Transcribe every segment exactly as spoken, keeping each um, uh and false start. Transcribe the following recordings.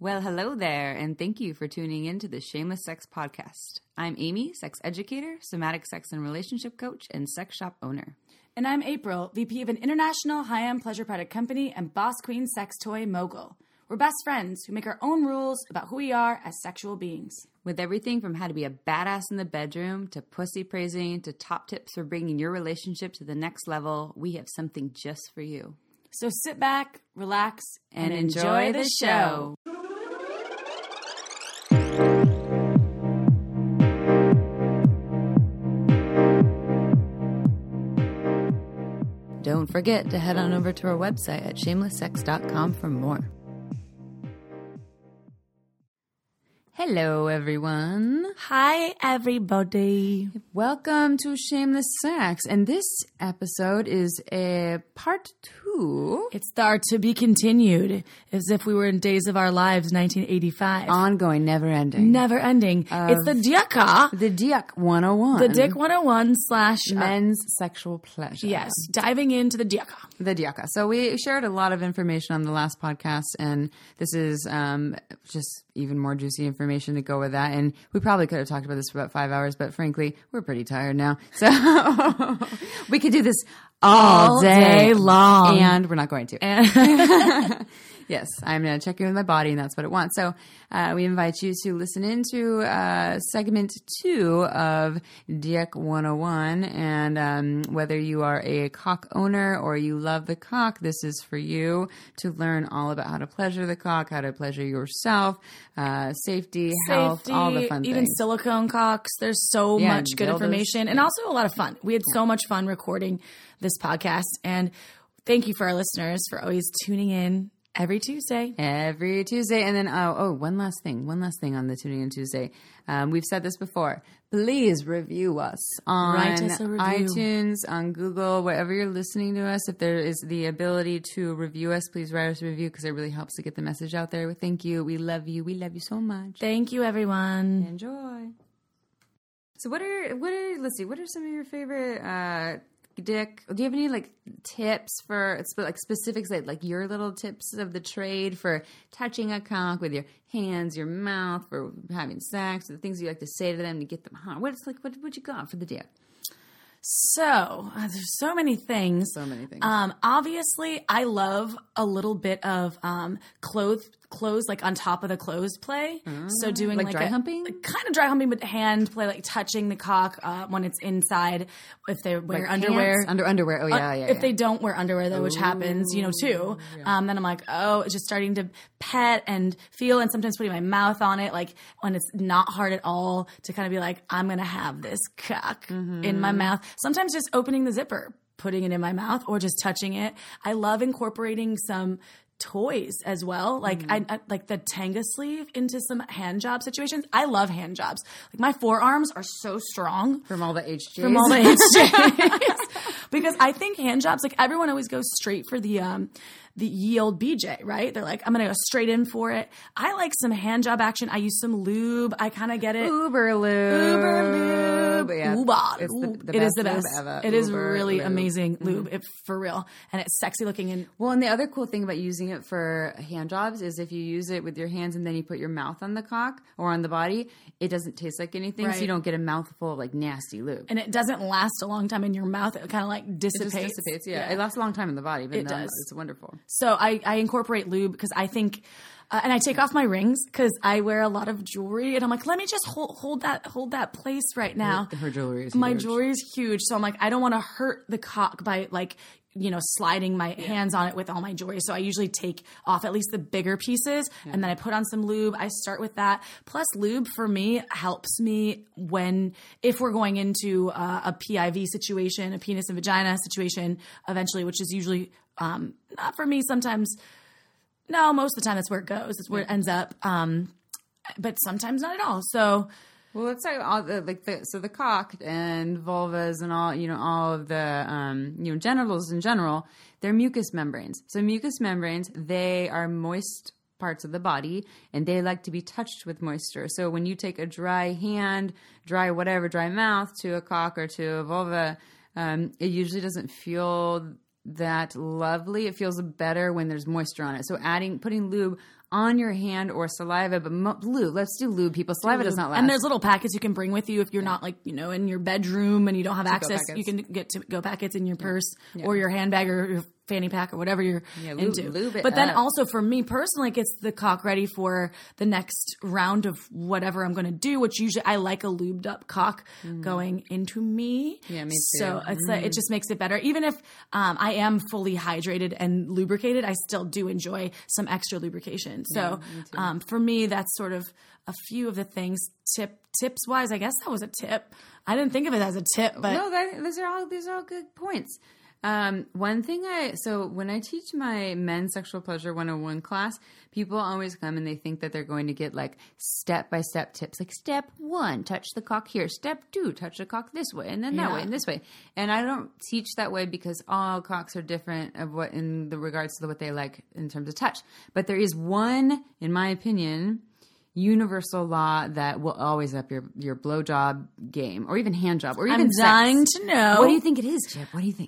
Well, hello there, and thank you for tuning in to the Shameless Sex Podcast. I'm Amy, sex educator, somatic sex and relationship coach, and sex shop owner. And I'm April, V P of an international high-end pleasure product company and boss queen sex toy mogul. We're best friends who make our own rules about who we are as sexual beings. With everything from how to be a badass in the bedroom, to pussy praising, to top tips for bringing your relationship to the next level, we have something just for you. So sit back, relax, and, and enjoy, enjoy the show. Don't forget to head on over to our website at shameless sex dot com for more. Hello, everyone. Hi, everybody. Welcome to Shameless Sex. And this episode is a part two. It's the art to be continued, as if we were in Days of Our Lives, nineteen eighty-five. Ongoing, never ending. Never ending. It's the Diaka. The Diak one oh one. The Dick one oh one slash... Men's uh, sexual pleasure. Yes. Diving into the Diaka. The Diaka. So we shared a lot of information on the last podcast, and this is um, just even more juicy information to go with that. And we probably could have talked about this for about five hours, but frankly, we're pretty tired now. So we could do this all, all day, day long. And we're not going to. Yes, I'm going to check in with my body, and that's what it wants. So uh, we invite you to listen into uh, segment two of Diak one oh one. And um, whether you are a cock owner or you love the cock, this is for you to learn all about how to pleasure the cock, how to pleasure yourself, uh, safety, Safety, health, all the fun even things. Silicone cocks. There's so Yeah, much good dildos. information and also a lot of fun. We had yeah. so much fun recording this podcast. And thank you for our listeners for always tuning in. Every Tuesday. Every Tuesday. And then, oh, oh, one last thing. One last thing on the Tuning In Tuesday. Um, we've said this before. Please review us on Write us a review. iTunes, on Google, wherever you're listening to us. If there is the ability to review us, please write us a review because it really helps to get the message out there. Thank you. We love you. We love you so much. Thank you, everyone. Enjoy. So what are, what are, let's see, what are some of your favorite, uh, Dick, do you have any like tips for like specifics, like, like your little tips of the trade for touching a cock with your hands, your mouth, for having sex, the things you like to say to them to get them hot? What's like, what what you got for the Dick? So uh, there's so many things. So many things. Um, obviously, I love a little bit of um, clothes. Clothes like on top of the clothes play. Oh, so doing like, like dry a, humping? Like kind of dry humping, but hand play, like touching the cock uh, when it's inside. If they wear like underwear, pants? under underwear. Oh yeah, uh, yeah. If yeah. they don't wear underwear though, which Ooh, happens, you know, too. Yeah. Um, then I'm like, oh, it's just starting to pet and feel, and sometimes putting my mouth on it, like when it's not hard at all, to kind of be like, I'm gonna have this cock mm-hmm. in my mouth. Sometimes just opening the zipper, putting it in my mouth, or just touching it. I love incorporating some toys as well, like mm. I, I like the Tenga sleeve into some hand job situations. I love hand jobs. Like my forearms are so strong from all the H Js. From all the H Js. Because I think hand jobs, like everyone always goes straight for the um the ye old B J, right? They're like, I'm gonna go straight in for it. I like some hand job action. I use some lube. I kind of get it. Uber lube. Uber lube. Yeah, Uber. It's the, the it best is the best. Ever. It Uber is really lube. amazing Mm-hmm. lube, if for real, and it's sexy looking. And well, and the other cool thing about using it for hand jobs is if you use it with your hands and then you put your mouth on the cock or on the body, it doesn't taste like anything, right. So you don't get a mouthful of like nasty lube, and it doesn't last a long time in your mouth. It kind of like dissipates. It just dissipates. Yeah. yeah, it lasts a long time in the body. But it no, does. It's wonderful. So I, I incorporate lube because I think. Uh, and I take off my rings because I wear a lot of jewelry, and I'm like, let me just hold, hold that hold that place right now. Her, her jewelry is my huge. jewelry is huge, so I'm like, I don't want to hurt the cock by like you know sliding my yeah. hands on it with all my jewelry. So I usually take off at least the bigger pieces, yeah. and then I put on some lube. I start with that. Plus, lube for me helps me when if we're going into uh, a P I V situation, a penis and vagina situation, eventually, which is usually um, not for me sometimes. No, most of the time that's where it goes. That's where it ends up. Um, but sometimes not at all. So, well, let's talk all the like the so the cock and vulvas and all you know all of the um, you know genitals in general. They're mucous membranes. So mucous membranes, they are moist parts of the body, and they like to be touched with moisture. So when you take a dry hand, dry whatever, dry mouth to a cock or to a vulva, um, it usually doesn't feel that lovely. It feels better when there's moisture on it. So adding, putting lube on your hand or saliva, but mo- lube. Let's do lube, people. Saliva lube. does not last. And there's little packets you can bring with you if you're yeah. not like, you know, in your bedroom and you don't have to access. You can get to go packets in your purse yeah. or your handbag or your fanny pack or whatever you're yeah, lube, into. Lube it but then up. Also for me personally, it gets the cock ready for the next round of whatever I'm going to do, which usually I like a lubed up cock mm. going into me. Yeah, me too. So it's mm. like, it just makes it better. Even if um, I am fully hydrated and lubricated, I still do enjoy some extra lubrication. So yeah, um, for me, that's sort of a few of the things. Tip tips wise, I guess that was a tip. I didn't think of it as a tip, but no, that, those are all these are all good points. Um, one thing I, so when I teach my men's sexual pleasure one oh one class, people always come and they think that they're going to get like step-by-step tips, like step one, touch the cock here, step two, touch the cock this way, and then that yeah. way, and this way. And I don't teach that way because all cocks are different of what, in the regards to what they like in terms of touch. But there is one, in my opinion, universal law that will always up your, your blowjob game or even hand job or even I'm sex. dying to know. What do you think it is, Chip? What do you think?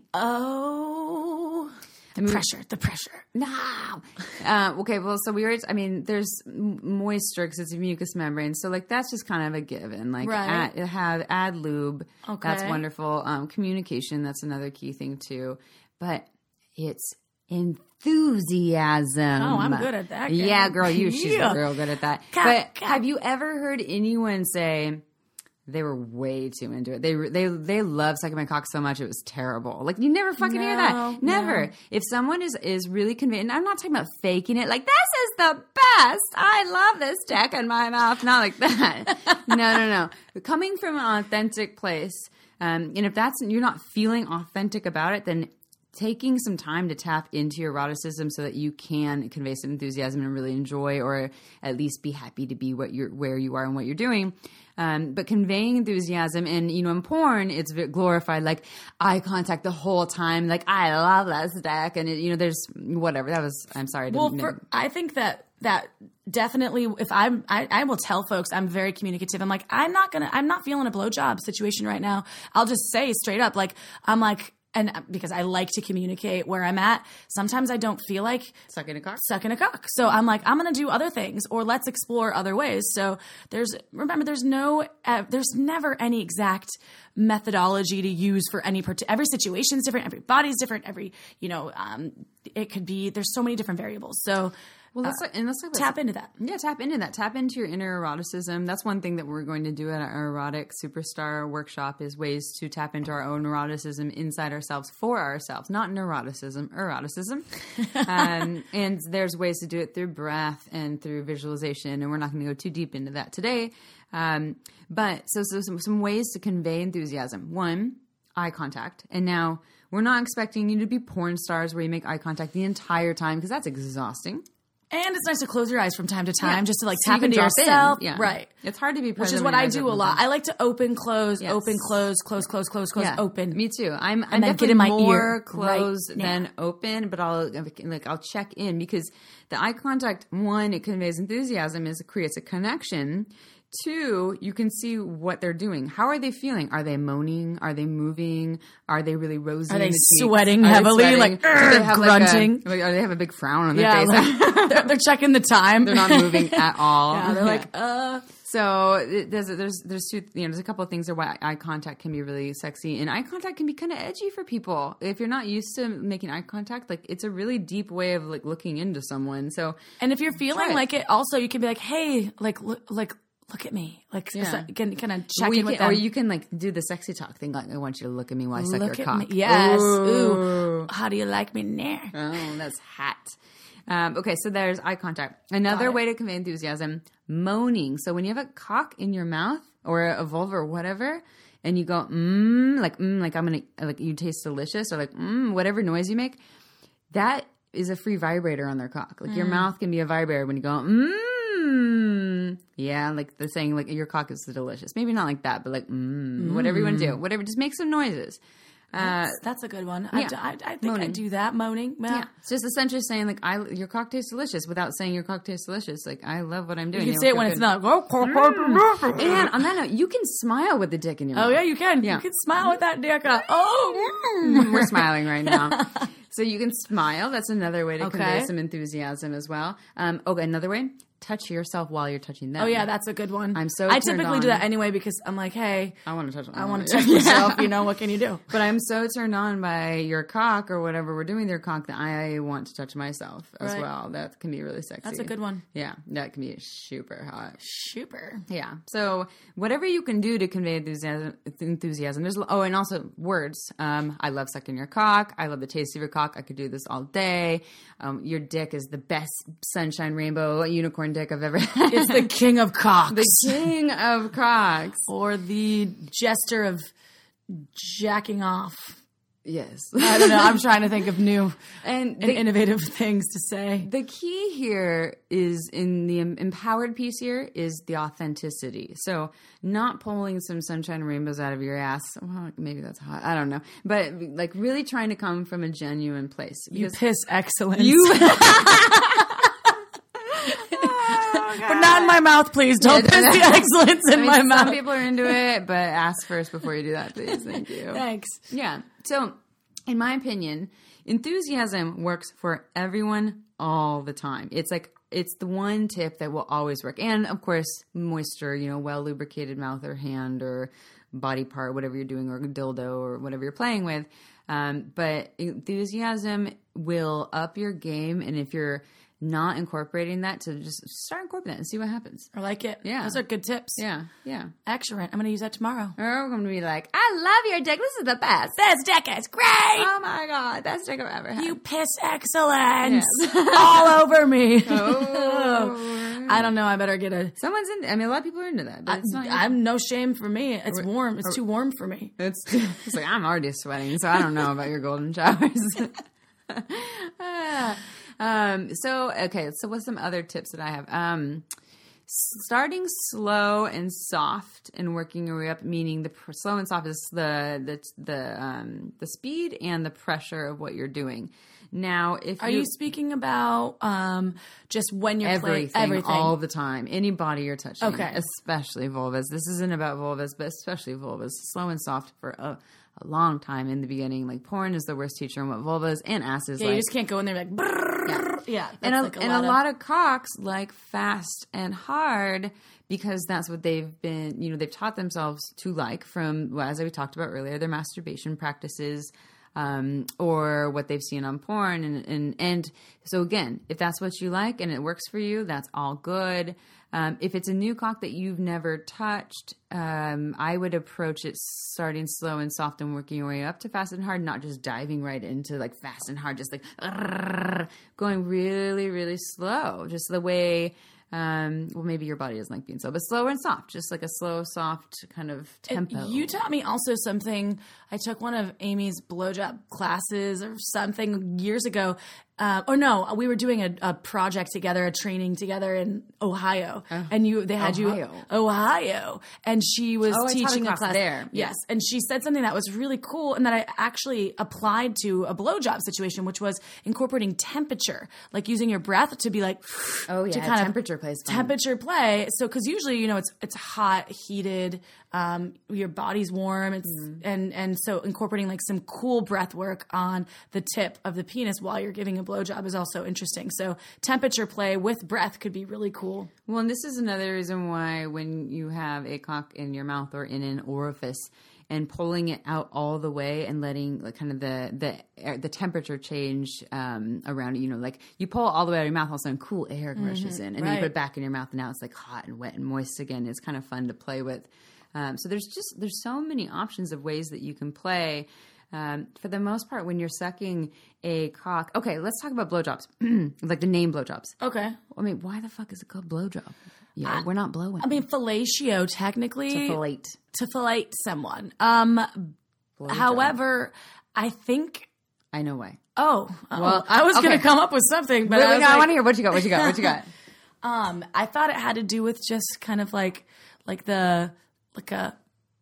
Oh, the I mean, pressure, the pressure. No. uh, okay, well, so we already, I mean, there's moisture because it's a mucous membrane. So, like, that's just kind of a given. Like, right. add, have, add lube. Okay. That's wonderful. Um, communication, that's another key thing, too. But it's enthusiasm. Oh, I'm good at that. Girl. Yeah, girl, you, she's yeah. real good at that. Cat, but cat. Have you ever heard anyone say they were way too into it? They they they love sucking my cock so much it was terrible. Like you never fucking no, hear that. Never. No. If someone is is really convinced, and I'm not talking about faking it. Like this is the best. I love this dick in my mouth. Not like that. no, no, no. Coming from an authentic place, um, and if that's you're not feeling authentic about it, then taking some time to tap into your eroticism so that you can convey some enthusiasm and really enjoy, or at least be happy to be what you're, where you are and what you're doing. Um, but conveying enthusiasm, and you know, in porn, it's glorified, like eye contact the whole time. Like I love this dick, and it, you know, there's whatever. That was. I'm sorry. I didn't well, know. for, I think that that definitely. If I'm, I, I will tell folks I'm very communicative. I'm like, I'm not gonna, I'm not feeling a blowjob situation right now. I'll just say straight up, like I'm like. And because I like to communicate where I'm at, sometimes I don't feel like sucking a cock. Sucking a cock. So I'm like, I'm going to do other things, or let's explore other ways. So there's, remember, there's no, uh, there's never any exact methodology to use for any part. Every situation is different. Every body's different. Every, you know, um, it could be. There's so many different variables. So. Well, let's uh, and let's talk about tap into that. Yeah, tap into that. Tap into your inner eroticism. That's one thing that we're going to do at our erotic superstar workshop is ways to tap into our own eroticism inside ourselves for ourselves, not neuroticism, eroticism. um, and there's ways to do it through breath and through visualization, and we're not going to go too deep into that today. Um, but so, so some, some ways to convey enthusiasm. One, eye contact. And now we're not expecting you to be porn stars where you make eye contact the entire time because that's exhausting. And it's nice to close your eyes from time to time, yeah. just to like so tap you into yourself. Yeah. Right. It's hard to be present. Which is what I do a lot. I like to open, close, yes. open, close, close, close, close, close, yeah. open. Me too. I'm, and I'm then definitely get in my more ear close right than open, but I'll like I'll check in because the eye contact, one, it conveys enthusiasm, is it creates a connection. Two, you can see what they're doing. How are they feeling? Are they moaning? Are they moving? Are they really rosy? Are they the sweating are heavily? They sweating? Like they have grunting? Like a, or they have a big frown on their yeah, face? Like, they're, they're checking the time. They're not moving at all. Yeah, they're like, uh. So there's there's there's two you know there's a couple of things there why eye contact can be really sexy, and eye contact can be kind of edgy for people if you're not used to making eye contact. Like it's a really deep way of like looking into someone. So and if you're feeling like it, also you can be like, hey, like look, like. Look at me, like yeah. can kind of check well, in with can, them, or you can like do the sexy talk thing. Like I want you to look at me while I suck look your at cock. Me. Yes, ooh. Ooh. How do you like me now? Oh, that's hot. Um, okay, so there's eye contact. Another way to convey enthusiasm: moaning. So when you have a cock in your mouth or a vulva or whatever, and you go mmm, like mmm, like I'm gonna like you taste delicious, or like mmm, whatever noise you make, that is a free vibrator on their cock. Like mm. your mouth can be a vibrator when you go mmm. Mm, yeah, like the saying, like your cock is delicious. Maybe not like that, but like mm, mm. whatever you want to do, whatever. Just make some noises. Uh, that's, that's a good one. Yeah. I, I, I think moaning. I do that. Moaning. Yeah. yeah, it's just essentially saying like, "I your cock tastes delicious," without saying your cock tastes delicious. Like I love what I'm doing. You can say it when good. It's not. Mm. And on that note, you can smile with the dick in your mouth. Oh yeah, you can. Yeah. You can smile with that dick. Oh, mm. We're smiling right now. So you can smile. That's another way to Okay. convey some enthusiasm as well. Um, okay, another way, touch yourself while you're touching them. Oh yeah, that's a good one. I'm so I turned typically on. do that anyway because I'm like, hey, I want to touch I want to touch myself. You know, what can you do? But I'm so turned on by your cock or whatever we're doing with your cock that I want to touch myself as Right. well. That can be really sexy. That's a good one. Yeah, that can be super hot. Super. Yeah. So whatever you can do to convey enthusiasm, enthusiasm. There's oh, and also words. Um, I love sucking your cock. I love the taste of your cock. I could do this all day. Um, your dick is the best sunshine rainbow unicorn dick I've ever had. It's the king of cocks. The king of cocks. Or the jester of jacking off. Yes. I don't know. I'm trying to think of new And and the, innovative things to say. the key here is in the em- empowered piece here is the authenticity. So not pulling some sunshine and rainbows out of your ass. Well, maybe that's hot. I don't know. But like really trying to come from a genuine place. You Because piss excellence. you but not in my mouth, please. Don't Yeah, piss the excellence in I mean, my some mouth. people are into it, but ask first before you do that, please. Thank you. Thanks. Yeah. So, in my opinion, enthusiasm works for everyone all the time. It's like, it's the one tip that will always work. And of course, moisture, you know, well lubricated mouth or hand or body part, whatever you're doing, or dildo or whatever you're playing with. Um, but enthusiasm will up your game. And if you're not incorporating that, to just start incorporating that and see what happens. I like it. Yeah. Those are good tips. Yeah. Yeah. Excellent. I'm going to use that tomorrow. Or I'm going to be like, I love your dick. This is the best. This dick is great. Oh my God. Best dick I've ever had. You piss excellence Yes. all over me. Oh. I don't know. I better get a. Someone's in. I mean, a lot of people are into that, but it's not. I'm no shame for me. It's warm. It's too warm for me. It's, it's like I'm already sweating, so I don't know about your golden showers. Ah. um. So okay. So what's some other tips that I have? Um. Starting slow and soft and working your way up, meaning the pr- slow and soft is the the the um the speed and the pressure of what you're doing. Now, if Are you speaking about um, just when you're everything, playing everything all the time, any body you're touching, Okay. especially vulvas. This isn't about vulvas, but especially vulvas. Slow and soft for a, a long time in the beginning. Like porn is the worst teacher on what vulvas and asses Yeah, like. you just can't go in there like. Brrr. Yeah, and a, like a and lot a of, lot of cocks like fast and hard because that's what they've been, you know, they've taught themselves to like from, well, as we talked about earlier, their masturbation practices. Um, or what they've seen on porn. And, and, and so again, if that's what you like and it works for you, that's all good. Um, if it's a new cock that you've never touched, um, I would approach it starting slow and soft and working your way up to fast and hard, not just diving right into like fast and hard, just like "Arrgh," going really, really slow, just the way, um, well, maybe your body doesn't like being slow, but slow and soft, just like a slow, soft kind of tempo. And you taught me also something. I took one of Amy's blowjob classes or something years ago. Uh, or no, we were doing a, a project together, a training together in Ohio, Oh. and you they had Ohio. you Ohio, and she was Oh, I taught a teaching a class class there. Yes, and she said something that was really cool, and that I actually applied to a blowjob situation, which was incorporating temperature, like using your breath to be like, Oh, yeah, to kind temperature of plays fun. temperature play. So because usually you know it's it's hot, heated, um, your body's warm, it's Mm-hmm. and and so incorporating like some cool breath work on the tip of the penis while you're giving a blowjob is also interesting. So temperature play with breath could be really cool. Well, and this is another reason why when you have a cock in your mouth or in an orifice and pulling it out all the way and letting like kind of the the air, the temperature change um, around it, you know, like you pull it all the way out of your mouth, all of a sudden cool air rushes in, and then you right. put it back in your mouth, and now it's like hot and wet and moist again. It's kind of fun to play with. Um, so there's just there's so many options of ways that you can play. Um, for the most part, when you're sucking a cock, okay, let's talk about blowjobs, like the name blowjobs. Okay. I mean, why the fuck is it called blowjob? Yeah, we're not blowing. I mean, fellatio technically to fillet. to fillet someone. Um, Blowjob. however, I think. I know why. Oh, oh, Well, I was going okay. to come up with something, but Wait, I, wait, was no, I like- want to hear what you got. What you got? What you got? Um, I thought it had to do with just kind of like, like the, like a,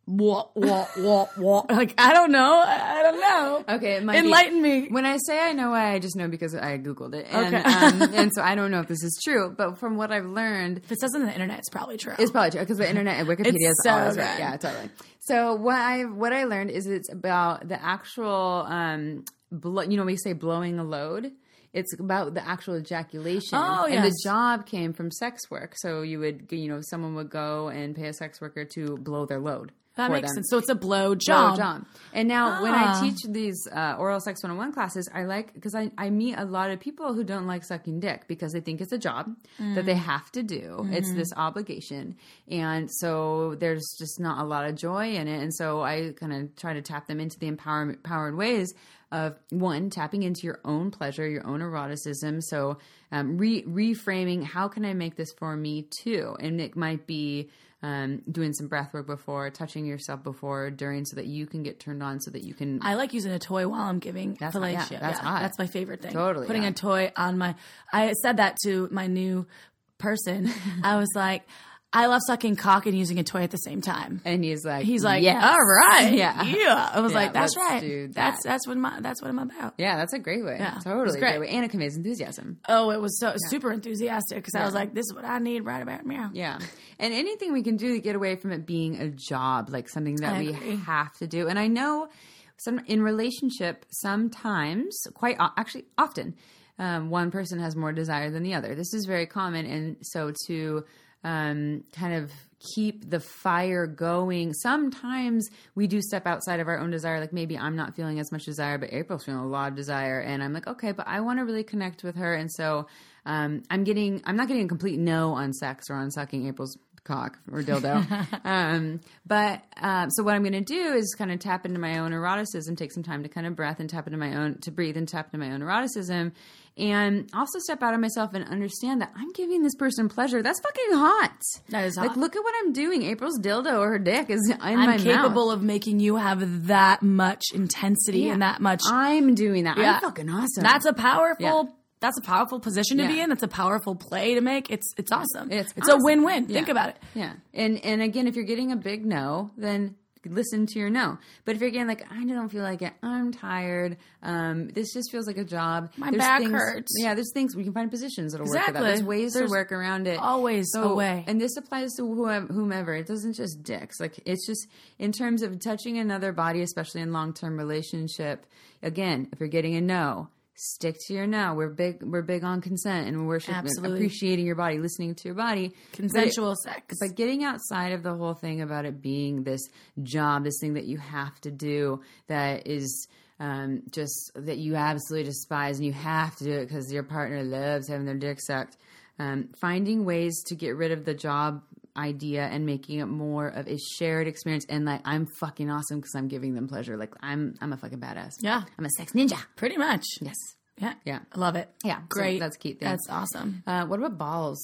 what, what, what, what? Like, I don't know. I don't know. Okay, it might enlighten be, me. When I say I know why, I just know because I Googled it. And, Okay. um, and so I don't know if this is true, but from what I've learned, If it says on the internet, it's probably true. it's probably true because the internet and Wikipedia It's is so always good. right. Yeah, totally. So what I what I learned is it's about the actual, um, blow, you know, we say blowing a load. It's about the actual ejaculation. Oh, and yes. the job came from sex work. So you would, you know, someone would go and pay a sex worker to blow their load. That for makes them. sense. So it's a blow Blow job. job. And now when I Ah. teach these uh, oral sex one oh one classes, I like, because I, I meet a lot of people who don't like sucking dick because they think it's a job Mm. that they have to do. Mm-hmm. It's this obligation. And so there's just not a lot of joy in it. And so I kind of try to tap them into the empowerment, empowered ways of, one, tapping into your own pleasure, your own eroticism. So um, re- reframing, how can I make this for me too? And it might be um, doing some breath work before, touching yourself before, during, so that you can get turned on, so that you can. I like using a toy while I'm giving That's- fellatio. yeah, that's yeah, hot. That's my favorite thing. Totally, Putting yeah. a toy on my. I said that to my new person. I was like, I love sucking cock and using a toy at the same time. And he's like, He's like, yes. all right, Yeah. yeah. I was Yeah, like, that's let's right. do that. That's that's what my that's what I'm about. Yeah, that's a great way. Yeah, Totally. it's great. Great way. And it conveys enthusiasm. Oh, it was so super enthusiastic because I was like, this is what I need right about now. Yeah. And anything we can do to get away from it being a job, like something that I we agree. have to do. And I know some in relationship, sometimes, quite o- actually often, um, one person has more desire than the other. This is very common. And so to um, kind of keep the fire going, sometimes we do step outside of our own desire. Like maybe I'm not feeling as much desire, but April's feeling a lot of desire. And I'm like, okay, but I want to really connect with her. And so um, I'm getting, I'm not getting a complete no on sex or on sucking April's cock or dildo. um, but um, so what I'm going to do is kind of tap into my own eroticism, take some time to kind of breath and tap into my own, to breathe and tap into my own eroticism. And also step out of myself and understand that I'm giving this person pleasure. That's fucking hot. That is Like, hot. look at what I'm doing. April's dildo or her dick is in I'm my capable mouth. of making you have that much intensity Yeah. and that much. I'm doing that. Yeah. I'm fucking awesome. That's a powerful. Yeah. That's a powerful position to be Yeah. in. That's a powerful play to make. It's it's awesome. It's it's awesome. a win-win. Yeah. Think about it. Yeah. And and again, if you're getting a big no, then listen to your no. But if you're getting like, I don't feel like it, I'm tired, um, this just feels like a job. My back things, hurts. Yeah, there's things, we can find positions that'll work for that. Exactly. There's ways There's to work around it. always a way. And this applies to whoever, whomever. It doesn't just dicks. Like, it's just in terms of touching another body, especially in long-term relationship. Again, if you're getting a no, stick to your no. We're big. We're big on consent and we're Absolutely. appreciating your body, listening to your body. Consensual But it- sex. But getting outside of the whole thing about it being this job, this thing that you have to do, that is um, just that you absolutely despise, and you have to do it because your partner loves having their dick sucked. Um, finding ways to get rid of the job idea and making it more of a shared experience, and like, I'm fucking awesome because I'm giving them pleasure. Like, I'm I'm a fucking badass. Yeah. I'm a sex ninja. Pretty much. Yes. Yeah. Yeah. I love it. Yeah. So Great. that's key thing. That's awesome. Uh, what about balls?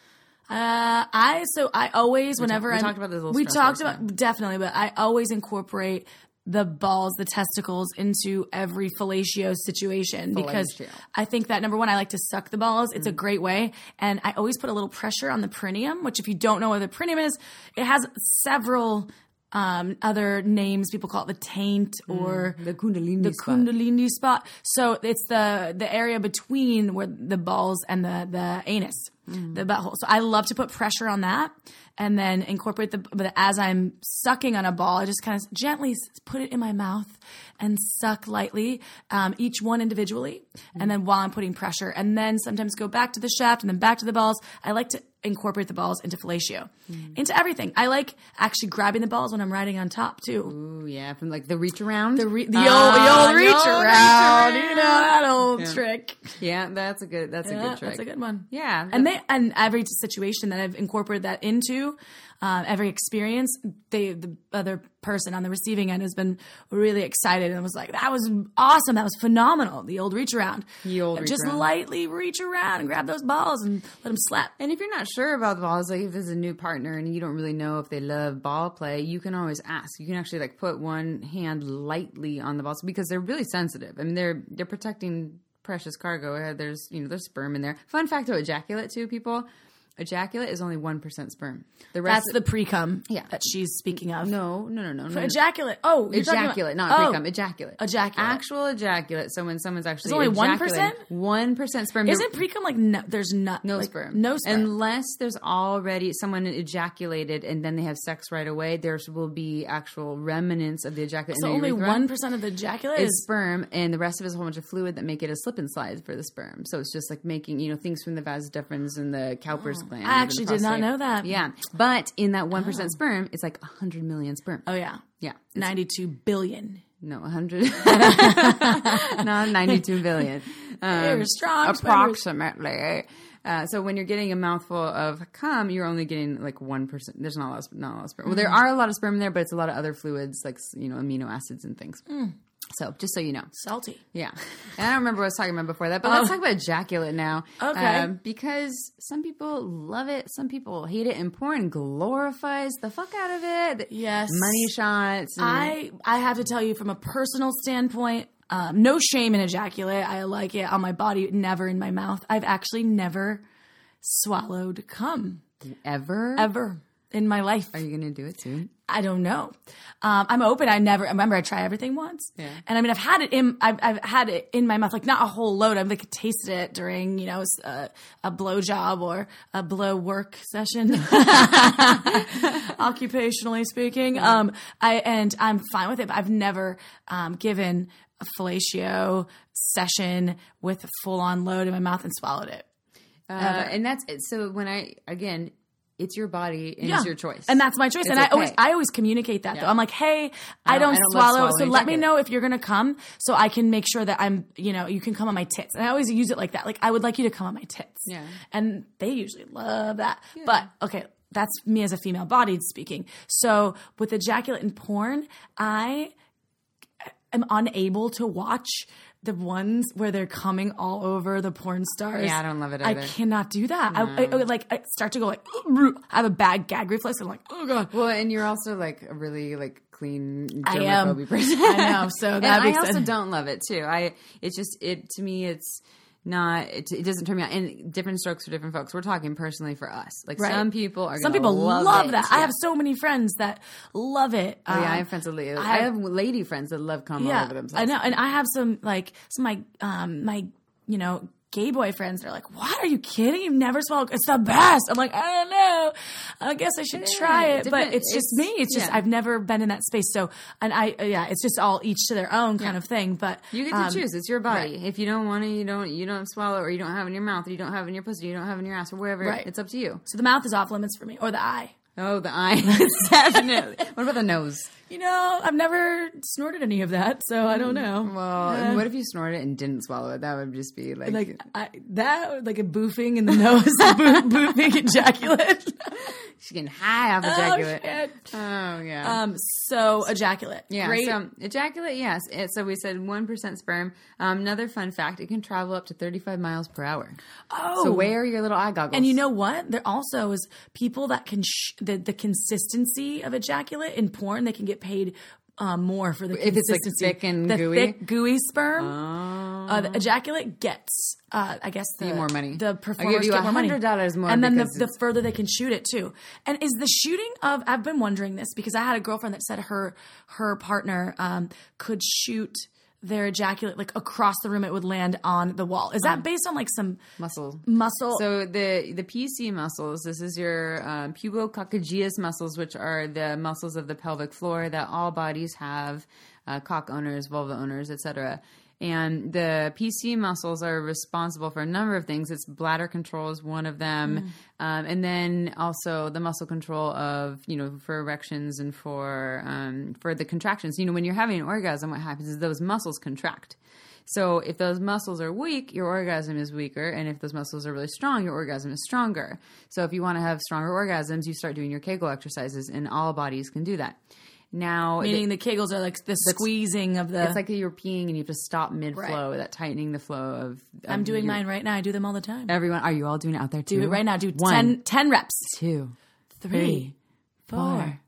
Uh, I so I always whenever we I'm, talked about this a little we stress talked last about definitely, but I always incorporate the balls, the testicles into every fellatio situation because Fellatio. I think that number one, I like to suck the balls. It's a great way, and I always put a little pressure on the perineum. Which, if you don't know what the perineum is, it has several um, other names. People call it the taint or The Kundalini the spot. Kundalini spot. So it's the the area between where the balls and the the anus, the butthole. So I love to put pressure on that, and then incorporate the. But as I'm sucking on a ball, I just kind of gently s- put it in my mouth and suck lightly, um, each one individually, and then while I'm putting pressure, and then sometimes go back to the shaft and then back to the balls. I like to incorporate the balls into fellatio, into everything. I like actually grabbing the balls when I'm riding on top too. Ooh, yeah, from like the reach around. The, re- the, Ah, old, the old reach the old around, reach you know that old trick. Yeah, that's a good. That's a Yeah, good trick. that's a good one. Yeah, And they and every situation that I've incorporated that into, uh, every experience, they the other person on the receiving end has been really excited and was like, "That was awesome! That was phenomenal!" The old reach around, The old reach just around. lightly reach around and grab those balls and let them slap. And if you're not sure about the balls, like if there's a new partner and you don't really know if they love ball play, you can always ask. You can actually like put one hand lightly on the balls because they're really sensitive. I mean, they're they're protecting precious cargo. Uh, There's you know there's sperm in there. Fun fact about ejaculate too, people. ejaculate is only one percent sperm. The rest That's the pre-cum Yeah. that she's speaking of. No, no, no, no. For no, no. ejaculate. Oh, you're talking Ejaculate, about, not oh, pre-cum. Ejaculate. Ejaculate. Actual ejaculate. So when someone's actually It's only one ejaculating, percent? one percent sperm. Isn't pre-cum like no, there's not No like, sperm. No sperm. Unless there's already someone ejaculated and then they have sex right away, there will be actual remnants of the ejaculate so in the only urethra. one percent of the ejaculate is is sperm, and the rest of it is a whole bunch of fluid that make it a slip and slide for the sperm. So it's just like making, you know, things from the vas deferens and the Cowper's gland. I actually and the did not prostate. know that. Yeah. But in that one percent sperm, it's like one hundred million sperm. Oh yeah. Yeah. ninety-two billion. No, one hundred. No, ninety-two billion. Um, You're strong. approximately. Uh, so when you're getting a mouthful of cum, you're only getting like one percent. There's not a lot of, not a lot of sperm. Well, there are a lot of sperm there, but it's a lot of other fluids like, you know, amino acids and things. Mm. So just so you know. Salty. Yeah. And I don't remember what I was talking about before that, but let's talk about ejaculate now. Okay. Um, because some people love it. Some people hate it. And porn glorifies the fuck out of it. Yes. Money shots. And, I I have to tell you from a personal standpoint, um, no shame in ejaculate. I like it on my body, never in my mouth. I've actually never swallowed cum ever? ever in my life. Are you going to do it soon? I don't know. Um, I'm open. I never I remember I tried everything once, Yeah. and I mean I've had it in I've, I've had it in my mouth, like not a whole load. I've like tasted it during you know a, a blow job or a blow work session, occupationally speaking. Um, I and I'm fine with it, but I've never um, given a fellatio session with a full on load in my mouth and swallowed it. Uh, and that's it. So when I, again, it's your body and it's your choice. And that's my choice. It's and I okay. always I always communicate that though. Yeah. I'm like, hey, I don't- don't, I don't love swallow, swallowing so let me ejaculate. know if you're gonna come so I can make sure that I'm you know, you can come on my tits. And I always use it like that. Like I would like you to come on my tits. Yeah. And they usually love that. But okay, that's me as a female bodied speaking. So with ejaculate in porn, I am unable to watch the ones where they're coming all over the porn stars. Yeah, I don't love it I either. cannot do that. I, I, I would like I start to go like I have a bad gag reflex. I'm like, oh god. Well, and you're also like a really like clean I am. germophobe person. I know. So And that I makes also sense. don't love it too. I it's just it to me it's not it, it doesn't turn me on. And different strokes for different folks. We're talking personally for us. Like Right. some people are Some gonna people love, love it. that. Yeah. I have so many friends that love it. Oh, yeah, Um, I have friends that lady. I, I have- have lady friends that love cum all yeah, over themselves. I know. And I have some like some of my um my you know gay boyfriends. They're like, "What? Are you kidding? You've never swallowed? It's the best." I'm like, I don't know. I guess I should try it, but different- it's just it's- me. It's just yeah. I've never been in that space. So, and I uh, yeah, it's just all each to their own kind of thing. But You get to um, choose. It's your body. If you don't want to, you don't. You don't swallow, or you don't have it in your mouth, or you don't have it in your pussy, you don't have it in your ass, or wherever. Right. It's up to you. So the mouth is off limits for me, or the eye. Oh, the eye, definitely. What about the nose? You know, I've never snorted any of that, so I don't know. Well, Uh, and what if you snorted it and didn't swallow it? That would just be like, like I, that, like a boofing in the nose, Boo- boofing ejaculate. she's getting high off ejaculate. Oh, shit. Oh, yeah. Um, so ejaculate. Yeah, Great. so ejaculate, yes. It, so we said one percent sperm. Um, another fun fact, it can travel up to thirty-five miles per hour. oh, So wear your little eye goggles. and you know what? There also is people that can sh- the the consistency of ejaculate in porn. They can get paid um, more for the If it's, like, consistency. thick and the gooey? thick gooey sperm. Oh. Uh, the ejaculate gets, uh, I guess, the You more money. The I'll performers give you get more money, one hundred dollars more and then the, because the it's- further they can shoot it too. And is the shooting of? I've been wondering this because I had a girlfriend that said her her partner um, could shoot their ejaculate like across the room. It would land on the wall. Is that based on like some muscle. muscle? So the the P C muscles, this is your um, pubococcygeus muscles, which are the muscles of the pelvic floor that all bodies have, uh, cock owners, vulva owners, et cetera. And the P C muscles are responsible for a number of things. It's bladder control is one of them, um, and then also the muscle control of you know for erections and for um, for the contractions. You know when you're having an orgasm, what happens is those muscles contract. So if those muscles are weak, your orgasm is weaker. And if those muscles are really strong, your orgasm is stronger. So if you want to have stronger orgasms, you start doing your Kegel exercises, and all bodies can do that. Now, Meaning the Kegels are like the squeezing of the. it's like you're peeing and you have to stop mid-flow, Right. that tightening the flow of. of I'm doing your- mine right now. I do them all the time. Everyone, are you all doing it out there too? Do it right now. Do One, ten, ten reps. two, Three, four, four,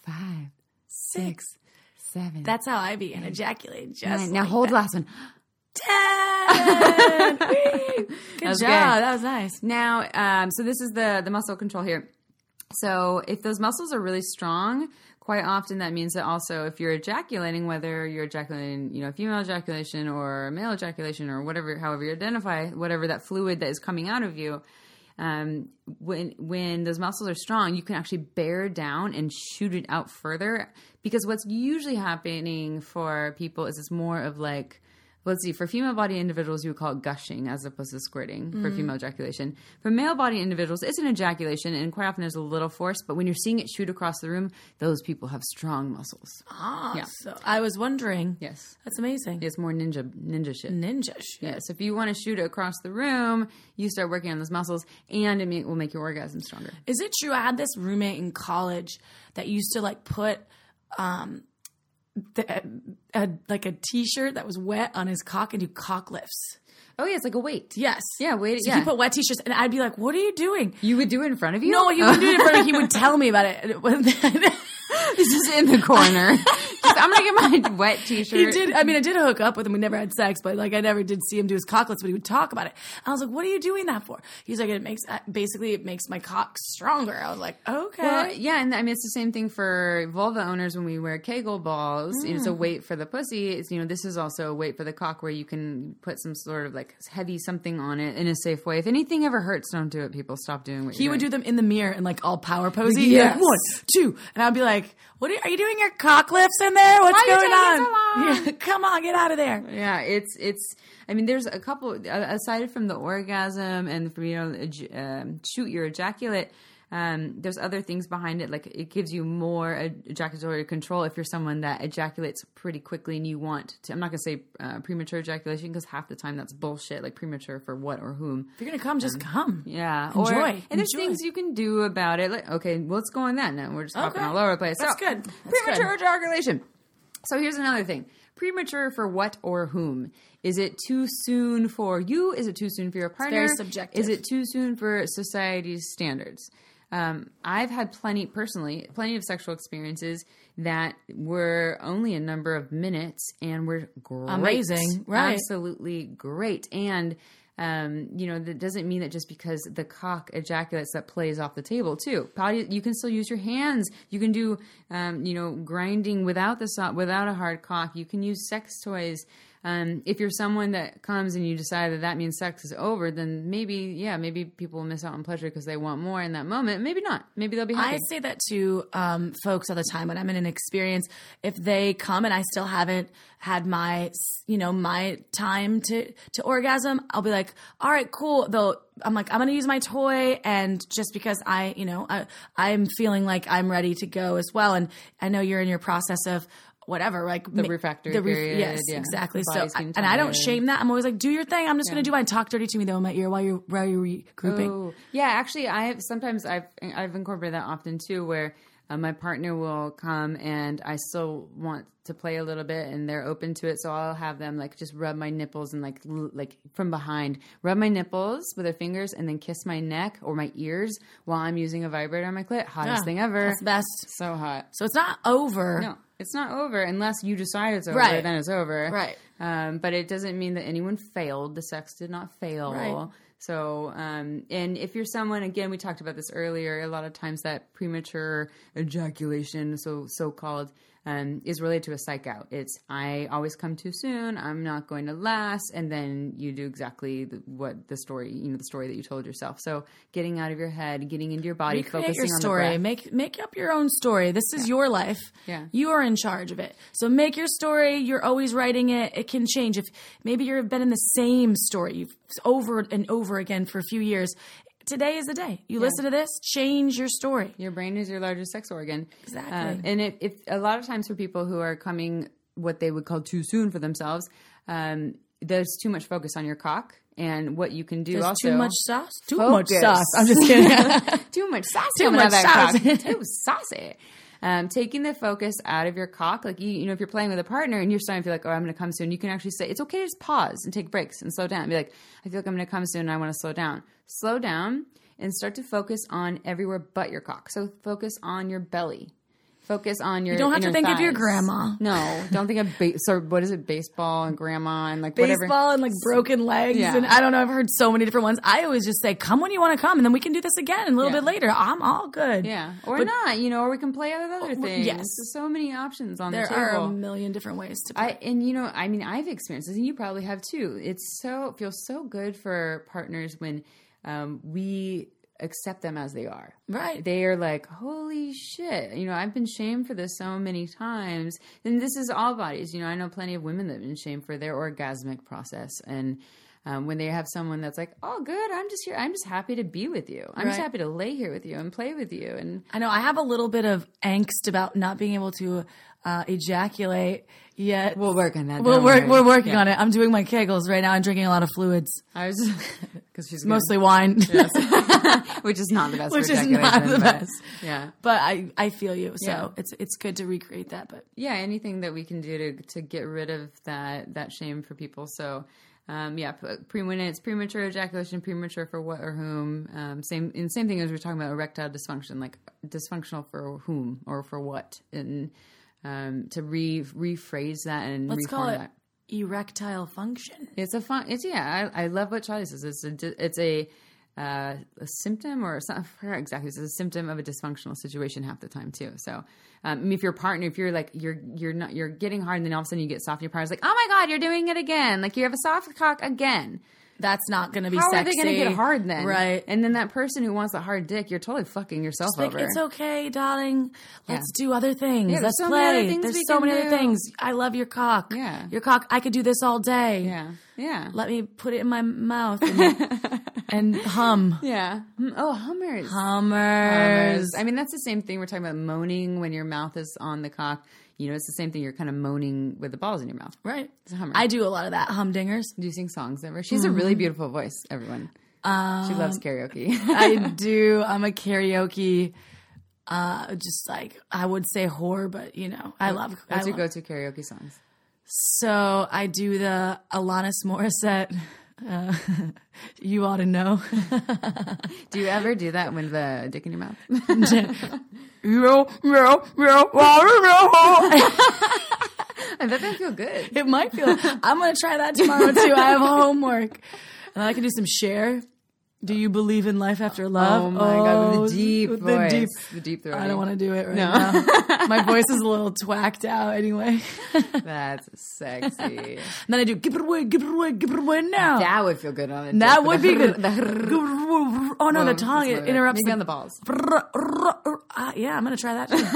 five, six, seven. That's how I be and ejaculate. Just nine. Now like hold that. the last one. ten. Good That's job. good. That was nice. Now, um, so this is the the muscle control here. So if those muscles are really strong, quite often that means that also if you're ejaculating, whether you're ejaculating, you know, female ejaculation or male ejaculation or whatever, however you identify, whatever that fluid that is coming out of you, um, when when those muscles are strong, you can actually bear down and shoot it out further. Because what's usually happening for people is it's more of like, let's see, for female body individuals, you would call it gushing as opposed to squirting for female ejaculation. For male body individuals, it's an ejaculation, and quite often there's a little force. But when you're seeing it shoot across the room, those people have strong muscles. Ah, Yeah. so I was wondering. Yes. That's amazing. It's more ninja ninja shit. Ninja shit. Yeah, so if you want to shoot it across the room, you start working on those muscles, and it may, will make your orgasm stronger. Is it true? I had this roommate in college that used to like put um, the, a, like a t-shirt that was wet on his cock and do cock lifts. Oh, yeah, it's like a weight. Yes. Yeah, weight. So yeah. he put wet t-shirts, and I'd be like, "What are you doing?" You would do it in front of you? No, he wouldn't do it in front of me. He would tell me about it. He's just in the corner. Just, I'm going to get my wet t-shirt. He did. I mean, I did hook up with him. We never had sex, but like I never did see him do his cocklets, but he would talk about it. I was like, "What are you doing that for?" He's like, "It makes basically it makes my cock stronger." I was like, "Okay." Well, yeah, and I mean it's the same thing for vulva owners when we wear Kegel balls. Mm. You know, it's a weight for the pussy. It's, you know, this is also a weight for the cock where you can put some sort of like heavy something on it in a safe way. If anything ever hurts, don't do it. People, stop doing what He you're would doing. do them in the mirror and like all power posy. Yes. Like, one, two, and I'd be like, "What are you, are you doing your cock lifts in there? What's Why are you going taking on? so long?" Yeah, come on, get out of there." Yeah, it's it's. I mean, there's a couple aside from the orgasm and from, you know, ej- um, shoot your ejaculate. Um, there's other things behind it, like it gives you more ejaculatory control if you're someone that ejaculates pretty quickly and you want to. I'm not going to say uh, premature ejaculation because half the time that's bullshit. Like premature for what or whom? If you're gonna come, just come. Yeah, Enjoy. Or, and there's Enjoy. things you can do about it. Like, okay, well, let's go on that now. We're just hopping Okay. all over the place. That's So, good. That's premature good. ejaculation. So here's another thing. Premature for what or whom? Is it too soon for you? Is it too soon for your partner? very subjective. Is it too soon for society's standards? Um, I've had plenty, personally, plenty of sexual experiences that were only a number of minutes and were great. Amazing, right. Absolutely great. And Um, you know, that doesn't mean that just because the cock ejaculates that plays off the table too. Potty, you can still use your hands. You can do, um, you know, grinding without the so- without a hard cock. You can use sex toys. Um, if you're someone that comes and you decide that that means sex is over, then maybe, yeah, maybe people will miss out on pleasure because they want more in that moment. Maybe not. Maybe they'll be happy. I say that to um, folks all the time when I'm in an experience. If they come and I still haven't had my, you know, my time to, to orgasm, I'll be like, all right, cool. Though I'm like, I'm going to use my toy. And just because I, you know, I, I'm feeling like I'm ready to go as well. And I know you're in your process of whatever, like The ma- refractory the period, Yes, yeah. exactly. The So, body's I, getting and I don't tired. shame that. I'm always like, do your thing. I'm just going to do mine. Talk dirty to me though in my ear while you're while you're regrouping. Oh, yeah. Actually, I have sometimes I've I've incorporated that often too, where uh, my partner will come and I still want to play a little bit, and they're open to it. So I'll have them like just rub my nipples and like l- like from behind, rub my nipples with their fingers, and then kiss my neck or my ears while I'm using a vibrator on my clit. Hottest Yeah, thing ever. That's the best. So hot. So it's not over. No, it's not over unless you decide it's over. Right. Then it's over. Right. Um, but it doesn't mean that anyone failed. The sex did not fail. Right. So, um, and if you're someone, again, we talked about this earlier, a lot of times that premature ejaculation, so so-called, um, is related to a psych out. It's, I always come too soon, I'm not going to last, and then you do exactly the, what the story, you know, the story that you told yourself. So getting out of your head, getting into your body, Recreate focusing your on story. the breath. Make make up your own story. This is your life. Yeah. You are in charge of it. So make your story. You're always writing it. It can change. If maybe you've been in the same story you've over and over again for a few years, today is the day. You listen to this, change your story. Your brain is your largest sex organ. Exactly. Um, and if, if a lot of times for people who are coming what they would call too soon for themselves, um, there's too much focus on your cock. And what you can do There's also... too much sauce? Too Focus. much sauce. I'm just kidding. too much sauce. Too coming out much of that sauce. cock. Too saucy. Um, taking the focus out of your cock, like you, you know, if you're playing with a partner and you're starting to feel like, oh, I'm going to come soon, you can actually say, it's okay to just pause and take breaks and slow down. Be like, I feel like I'm going to come soon and I want to slow down. Slow down and start to focus on everywhere but your cock. So focus on your belly. Focus on your. You don't have to inner think thighs. of your grandma. No, don't think of ba- so. What is it? Baseball and grandma and like Baseball whatever. and like broken legs Yeah. and I don't know. I've heard so many different ones. I always just say, "Come when you want to come, and then we can do this again a little Yeah. bit later." I'm all good. Yeah, or But- not. You know, or we can play with other things. yes. There's so many options on There the are table. a million different ways to. Play. I and you know, I mean, I've experienced this, and you probably have too. It's so it feels so good for partners when um, we accept them as they are. Right. They are like, holy shit. You know, I've been shamed for this so many times. And this is all bodies. You know, I know plenty of women that have been shamed for their orgasmic process. And um, when they have someone that's like, oh, good, I'm just here. I'm just happy to be with you. I'm just Right. happy to lay here with you and play with you. And I know I have a little bit of angst about not being able to uh, ejaculate yet. we'll work on that. We'll don't work, worry. we're working Yeah. on it. I'm doing my Kegels right now. I'm drinking a lot of fluids, I was because she's mostly wine. Yes. Which is not the best. Which for is not ejaculation, the but- best. Yeah. But I, I feel you. So Yeah. it's it's good to recreate that. But Yeah, anything that we can do to to get rid of that that shame for people. So, um, yeah, pre when it's premature ejaculation, premature for what or whom. Um, same and same thing as we we're talking about erectile dysfunction, like dysfunctional for whom or for what, and um, to re rephrase that and let's reform call it that. erectile function. It's a fun. It's yeah. I, I love what Charlie says. It's a it's a uh, a symptom or something. I forgot exactly. It's a symptom of a dysfunctional situation half the time too. So, um, if your partner, if you're like you're you're not you're getting hard, and then all of a sudden you get soft, and your partner's like, oh my god, you're doing it again. Like you have a soft cock again. That's not going to be How sexy. are they going to get hard then? Right. And then that person who wants the hard dick, you're totally fucking yourself Like, over. it's okay, darling. Let's Yeah. do other things. Yeah, there's Let's so play. many other things there's we so can many other do. things. I love your cock. Yeah. Your cock. I could do this all day. Yeah. Yeah. Let me put it in my mouth and, and hum. Yeah. Mm, Oh, hummers. Hummers. I mean, that's the same thing. We're talking about moaning when your mouth is on the cock. You know, it's the same thing. You're kind of moaning with the balls in your mouth. Right. It's a hummer. I do a lot of that. Humdingers. Do you sing songs ever? She's a really beautiful voice, everyone. she loves karaoke. I do. I'm a karaoke, uh, just like, I would say whore, but you know, I love, I What's your love. go-to karaoke songs? So I do the Alanis Morissette. Uh, you ought to know. Do you ever do that with the dick in your mouth? Yo, yo, yo, yo. I bet that feel good. It might feel. I'm gonna try that tomorrow too. I have homework, and then I can do some Cher. Do you believe in life after love? Oh my god, with Oh, the deep with voice. The deep. The deep throat. I don't want to do it right No. now. My voice is a little twacked out anyway. That's sexy. And then I do give it away, give it away, give it away now. That would feel good on it. That would be good. The Oh no, the tongue it interrupts. Maybe the- on the balls. Uh, yeah, I'm gonna try that too.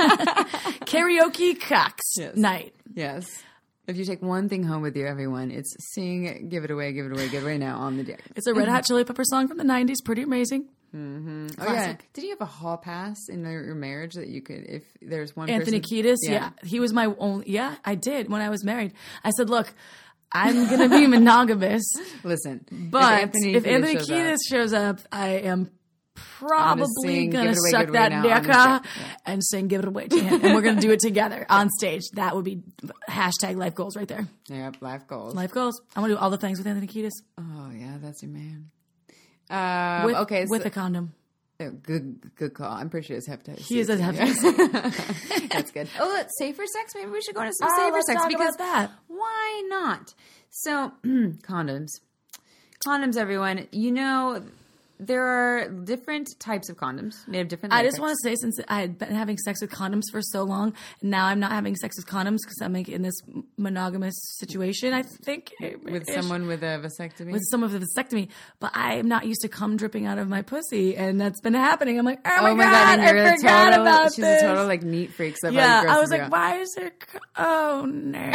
Karaoke cocks Yes. night. Yes. If you take one thing home with you, everyone, it's sing "Give It Away, Give It Away, Give It Away" now on the dick. It's a Red Hot Chili Pepper song from the nineties. Pretty amazing. Oh yeah. Classic. Did you have a hall pass in your your marriage that you could, if there's one Anthony person, Kiedis, yeah. He was my only, yeah, I did when I was married. I said, look, I'm going to be monogamous, Listen, but if Anthony, if Anthony shows Kiedis up, shows up, I am probably sing going Give to It Away, suck Give It Away that now on dick the uh, dick. Yeah. and sing Give It Away to him. And we're going to do it together on stage. That would be hashtag life goals right there. Yep, life goals. Life goals. I want to do all the things with Anthony Kiedis. Oh yeah, that's your man. Um, With, okay, with so, a condom. oh, good good call. I'm pretty sure it's hepatitis. He is C a too, hepatitis yeah. That's good. Oh, let's safer sex. Maybe we should go to some Oh, safer let's sex talk because about that. why not? So condoms, condoms, everyone. You know, there are different types of condoms. They have different. I just latex. want to say, since I had been having sex with condoms for so long, and now I'm not having sex with condoms because I'm like in this monogamous situation. I think with someone with a vasectomy. with some of the vasectomy, but I am not used to cum dripping out of my pussy, and that's been happening. I'm like, oh my, oh my god, god! And I you're a forgot total, about she's this. a total like neat freak. So that yeah, probably I was grosses you like, out. why is there? c- Oh no!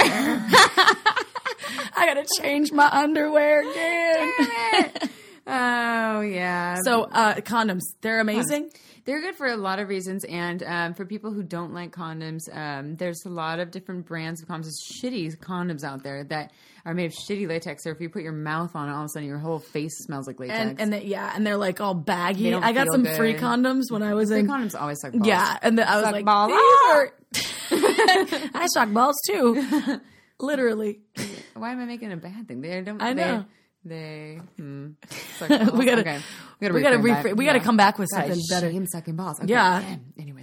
I gotta change my underwear again. Oh yeah. So uh, condoms, they're amazing. They're good for a lot of reasons, and um, for people who don't like condoms, um, there's a lot of different brands of condoms. There's shitty condoms out there that are made of shitty latex. So if you put your mouth on it, all of a sudden your whole face smells like latex. And and they, yeah, and they're like all baggy. They don't I got feel some good. free condoms when I was Free in. condoms always suck balls. Yeah, and the, I was Suck like, balls. these Ah! are. I suck balls too, literally. Why am I making a bad thing? They don't. I know. They. they hmm. Suck balls. We gotta- Okay. We gotta. we gotta reframe that. refra- we gotta Yeah. come back with God, something better. Shame sucking balls. Okay. Yeah. Anyways,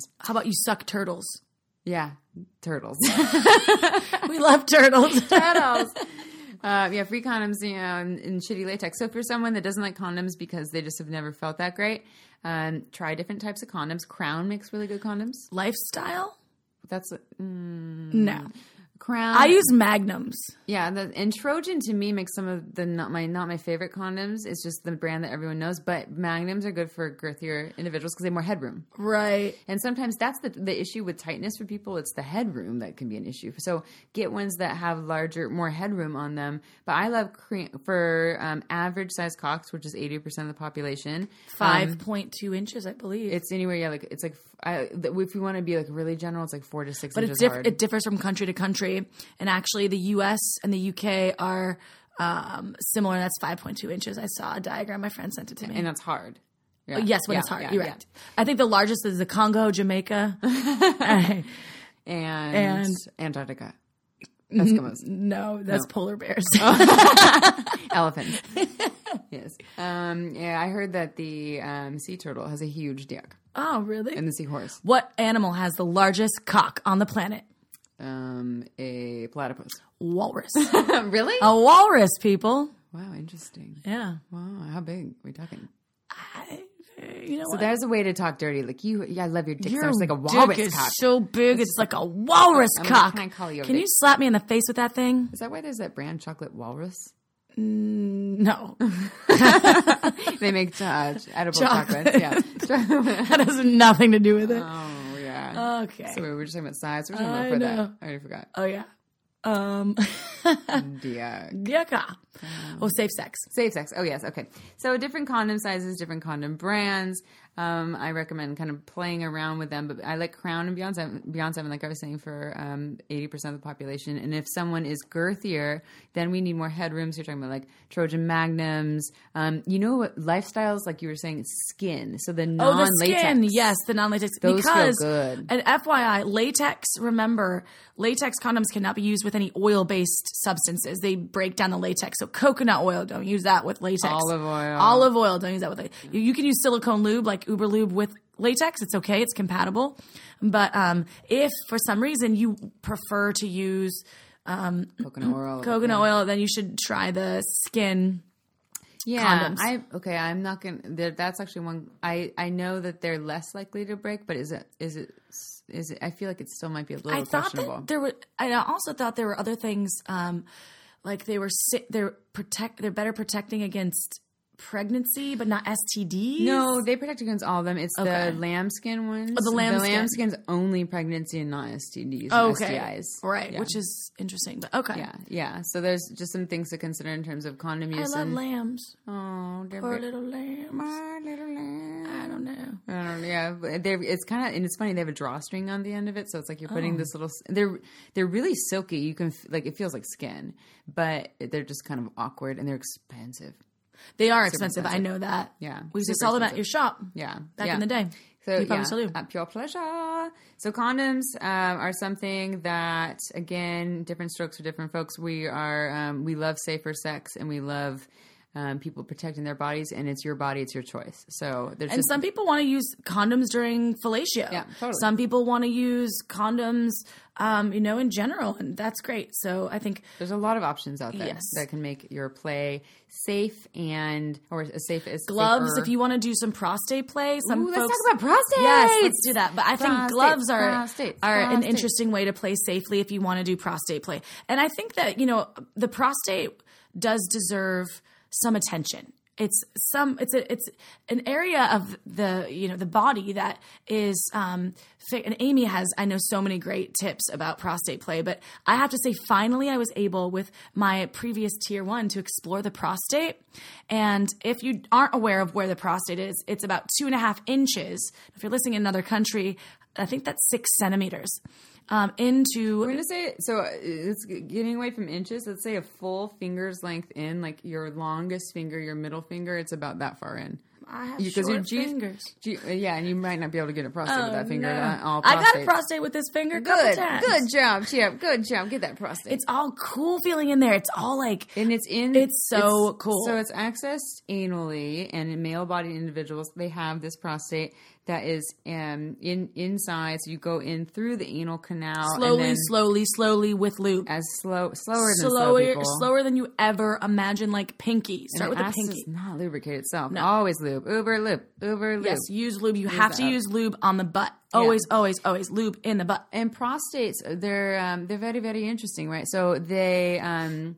How about you suck turtles? Yeah, turtles. We love turtles. Turtles. Uh, yeah, free condoms, you know, in, in shitty latex. So for someone that doesn't like condoms because they just have never felt that great, um, try different types of condoms. Crown makes really good condoms. Lifestyle? That's mm, No. Crown. I use Magnums. Yeah, the, and Trojan to me makes some of the not my not my favorite condoms. It's just the brand that everyone knows. But Magnums are good for girthier individuals because they have more headroom. Right. And sometimes that's the the issue with tightness for people. It's the headroom that can be an issue. So get ones that have larger, more headroom on them. But I love cre- for um, average size cocks, which is eighty percent of the population. five point two um, inches, I believe. It's anywhere, yeah. Like it's like I, if you want to be like really general, it's like four to six but inches it, diff- hard. it differs from country to country. And actually, the U S and the U K are um, similar. That's five point two inches. I saw a diagram. My friend sent it to me. And that's hard. Yeah. Yes, when Yeah, it's hard. yeah, You're yeah. right. I think the largest is the Congo, Jamaica. And, And- Antarctica. Eskimos. No, that's polar bears. Elephants. Yes. Um, yeah, I heard that the um, sea turtle has a huge dick. Oh, really? And the seahorse. What animal has the largest cock on the planet? Um, a platypus. Walrus. Really? A walrus, people. Wow, interesting. Yeah. Wow, how big are we talking? I, you know So what? there's a way to talk dirty. Like you, yeah, I love your dick. Your So it's like a dick walrus is cock. so big, it's like a walrus I'm gonna cock. try and call you a Can bitch. you slap me in the face with that thing? Is that why there's that brand Chocolate Walrus? No. They make uh, edible Chocolate. chocolates. Yeah. That has nothing to do with it. Oh yeah. Okay. So we were just talking about size. We're talking I about for that. know. I already forgot. Oh, yeah. Um, Yeah. yeah. Oh, safe sex. Safe sex. Oh, yes. Okay. So different condom sizes, different condom brands. Um, I recommend kind of playing around with them, but I like Crown and Beyond Seven, Beyond Seven, like I was saying, for um, eighty percent of the population. And if someone is girthier, then we need more headroom. So you're talking about like Trojan Magnums. Um, you know what? Lifestyles, like you were saying, skin. So the Oh, non-latex. the skin. Yes, the non-latex. Those feel because, good. And F Y I, latex, remember, latex condoms cannot be used with any oil-based substances. They break down the latex. So coconut oil, don't use that with latex. Olive oil. Olive oil, don't use that with latex. You, you can use silicone lube like Uber Lube with latex. It's okay. It's compatible. But um, if for some reason you prefer to use um, Coconut oil. coconut yeah. oil, then you should try the skin. Yeah, condoms. I okay. I'm not gonna. That's actually one. I I know that they're less likely to break, but is it is it is it? I feel like it still might be a little I thought questionable. that there were. I also thought there were other things, um, like they were si- they're protect. They're better protecting against pregnancy, but not S T Ds. No, they protect against all of them. It's Okay. the lambskin ones. Oh, the lambskin. lambskin's only pregnancy and not S T Ds. Oh, and okay, S T Is. right, Yeah. which is interesting. But okay, yeah, yeah. So there's just some things to consider in terms of condom I use. love and, lambs. oh, they're Poor very- little lambs. my little lamb. I don't know. I don't know. Yeah, but they're, it's kind of and it's funny. They have a drawstring on the end of it, so it's like you're putting Oh. this little. They're they're really silky. You can f- like it feels like skin, but they're just kind of awkward and they're expensive. They are expensive. expensive. I know that. Yeah, we used to super sell them at expensive. your shop. Yeah, back yeah. in the day. So You probably yeah, still do. at pure pleasure. So condoms um, are something that, again, different strokes for different folks. We are um, we love safer sex and we love um, people protecting their bodies, and it's your body, it's your choice. So there's And just some people want to use condoms during fellatio. Yeah, totally. Some people want to use condoms, um, you know, in general, and that's great. So I think there's a lot of options out there Yes. that can make your play safe and or as safe as gloves, safer. if you want to do some prostate play, some Ooh, let's folks, talk about prostate. Yes, let's do that. But I think Prostates, gloves are prostates, are an prostates. interesting way to play safely if you want to do prostate play. And I think that, you know, the prostate does deserve some attention. It's some it's a it's an area of the you know the body that is um fi- and Amy has I know so many great tips about prostate play, but I have to say finally I was able with my previous tier one to explore the prostate. And if you aren't aware of where the prostate is, it's about two and a half inches. If you're listening in another country, I think that's six centimeters. Um, into We're gonna say so. uh, It's getting away from inches. Let's say a full finger's length in, like your longest finger, your middle finger. It's about that far in. I have Because short your G- fingers. G- yeah, and you might not be able to get a prostate with that finger. no. Not all I got a prostates. prostate with this finger a couple Good, times. good job, Chip. Good job. Get that prostate. It's all cool feeling in there. It's all like and it's in. It's so cool. So it's accessed anally, and in male-bodied individuals, they have this prostate that is um, in inside. So you go in through the anal canal. Slowly, and then slowly, slowly with lube. As slow, slower than slower, slow people. slower than you ever imagine. Like pinky. Start and with the the pinky. does not lubricate itself. No. Always lube. Uber lube. Uber lube. Yes, use lube. You have to that. use lube on the butt. Always, yeah. always, always lube in the butt. And prostates, they're um, they're very, very interesting, right? So they um,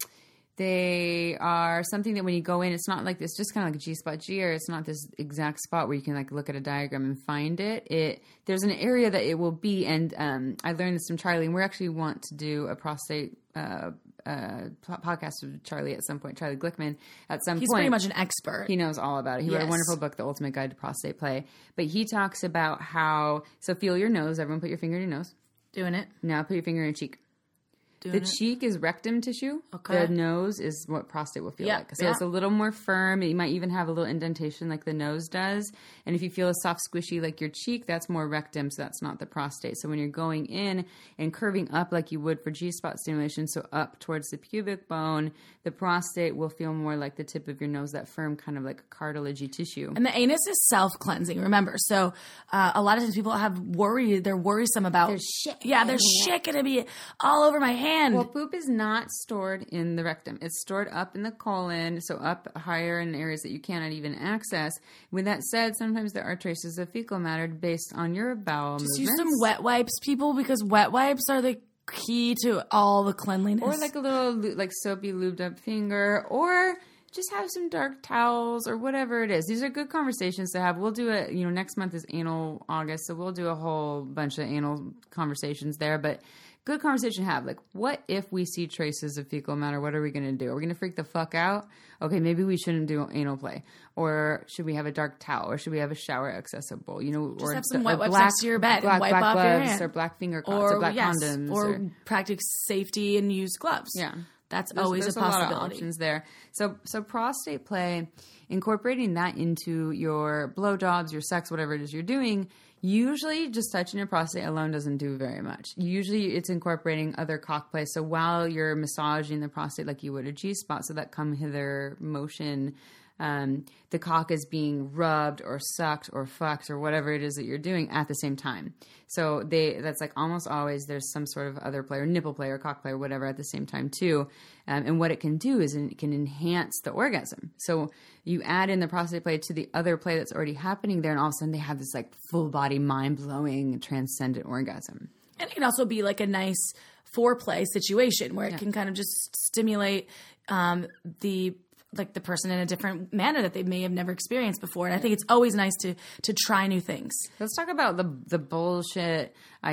they are something that when you go in, it's not like this, just kind of like a G-spot G, or it's not this exact spot where you can like look at a diagram and find it. It there's an area that it will be, and um, I learned this from Charlie, and we actually want to do a prostate uh, uh, podcast with Charlie at some point, Charlie Glickman at some He's point. He's pretty much an expert. He knows all about it. He yes. wrote a wonderful book, The Ultimate Guide to Prostate Play. But he talks about how, so feel your nose. Everyone put your finger in your nose. Doing it. Now put your finger in your cheek. Doing the it. cheek is rectum tissue. Okay. The nose is what prostate will feel yeah. like. So yeah. it's a little more firm. You might even have a little indentation like the nose does. And if you feel a soft squishy like your cheek, that's more rectum, so that's not the prostate. So when you're going in and curving up like you would for G-spot stimulation, so up towards the pubic bone, the prostate will feel more like the tip of your nose, that firm kind of like cartilagey tissue. And the anus is self-cleansing, remember. So uh, a lot of times people have worry, they're worrisome about... There's shit. Yeah, there's shit going to be all over my hand. Well, poop is not stored in the rectum. It's stored up in the colon, so up higher in areas that you cannot even access. With that said, sometimes there are traces of fecal matter based on your bowel Just movements. use some wet wipes, people, because wet wipes are the key to all the cleanliness. Or like a little like soapy lubed up finger, or just have some dark towels or whatever it is. These are good conversations to have. We'll do it, you know, next month is anal August, so we'll do a whole bunch of anal conversations there, but good conversation to have. Like, what if we see traces of fecal matter? What are we going to do? Are we going to freak the fuck out? Okay, maybe we shouldn't do anal play. Or should we have a dark towel? Or should we have a shower accessible? You know, just or have some the, wet wipes black, next to your bed black, and wipe black off gloves, your hand. or black finger cots, or, or black yes, condoms. Or, or practice safety and use gloves. Yeah. That's there's, always there's a a possibility. lot of options there. So, so prostate play, incorporating that into your blowjobs, your sex, whatever it is you're doing, usually just touching your prostate alone doesn't do very much. Usually it's incorporating other cock play. So while you're massaging the prostate like you would a G-spot, so that come hither motion, um, the cock is being rubbed or sucked or fucked or whatever it is that you're doing at the same time. So they that's like almost always there's some sort of other play or nipple play or cock play or whatever at the same time too. Um, and what it can do is it can enhance the orgasm. So you add in the prostate play to the other play that's already happening there, and all of a sudden they have this like full body, mind blowing, transcendent orgasm. And it can also be like a nice foreplay situation where it Yeah. can kind of just stimulate um, the like the person in a different manner that they may have never experienced before. And I think it's always nice to to try new things. Let's talk about the the bullshit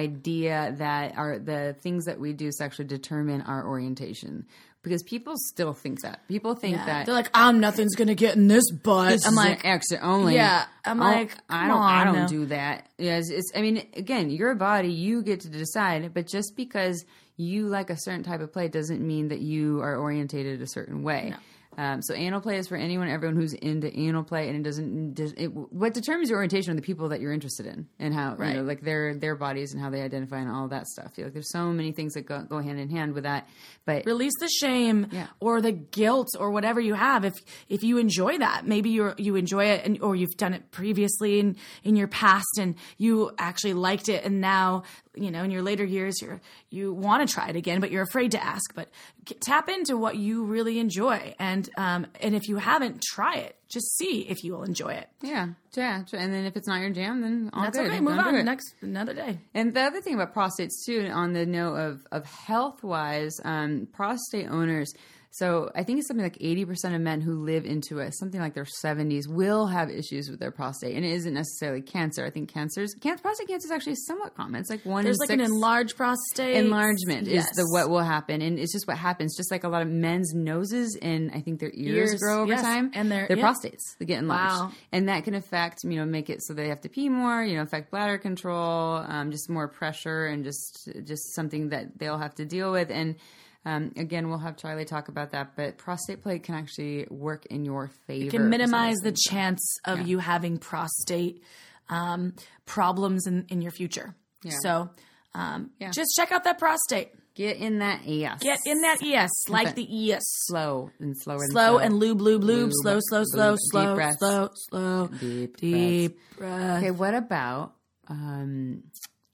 idea that are the things that we do sexually determine our orientation. Because people still think that. People think Yeah. that They're like, I'm nothing's gonna get in this butt. this I'm is like, an exit only. yeah. I'm Oh, like, I come don't. I on don't now. do that. Yeah, it's, it's. I mean, again, your body. You get to decide. But just because you like a certain type of play doesn't mean that you are orientated a certain way. No. Um, so anal play is for anyone, everyone who's into anal play, and it doesn't. Does, it, what determines your orientation are the people that you're interested in, and how Right. you know, like their their bodies and how they identify and all of that stuff. Like, there's so many things that go, go hand in hand with that. But release the shame Yeah. or the guilt or whatever you have. If if you enjoy that, maybe you you enjoy it, and or you've done it previously in in your past, and you actually liked it, and now you know in your later years you're you want to try it again, but you're afraid to ask. But get, tap into what you really enjoy, and um and if you haven't, try it. Just see if you will enjoy it. yeah, yeah, and then if it's not your jam, then all That's good. okay. Don't Move do on. it. Next another day. And the other thing about prostates too, on the note of, of health wise, um, prostate owners. So I think it's something like eighty percent of men who live into it, something like their seventies, will have issues with their prostate. And it isn't necessarily cancer. I think cancers, can, prostate cancer is actually somewhat common. It's like one There's in like six. an enlarged prostate. Enlargement Yes. is the what will happen, and it's just what happens. Just like a lot of men's noses and I think their ears, Ears, grow over yes, time, and their- their yeah. prostates they get enlarged, Wow. and that can affect you know make it so they have to pee more, you know, affect bladder control, um, just more pressure, and just just something that they'll have to deal with. And um, again, we'll have Charlie talk about that. But prostate play can actually work in your favor. It can minimize for some the reason. chance of Yeah. you having prostate um, problems in, in your future. Yeah. So um, Yeah. just check out that prostate. Get in that E S. Get in that E S. Like Okay. the E S. Slow and slower and Slow slow. and lube, lube, lube. Lube, Slow, slow, slow, lube. slow, Deep breaths. slow, slow. Deep Deep breath. Okay, what about um,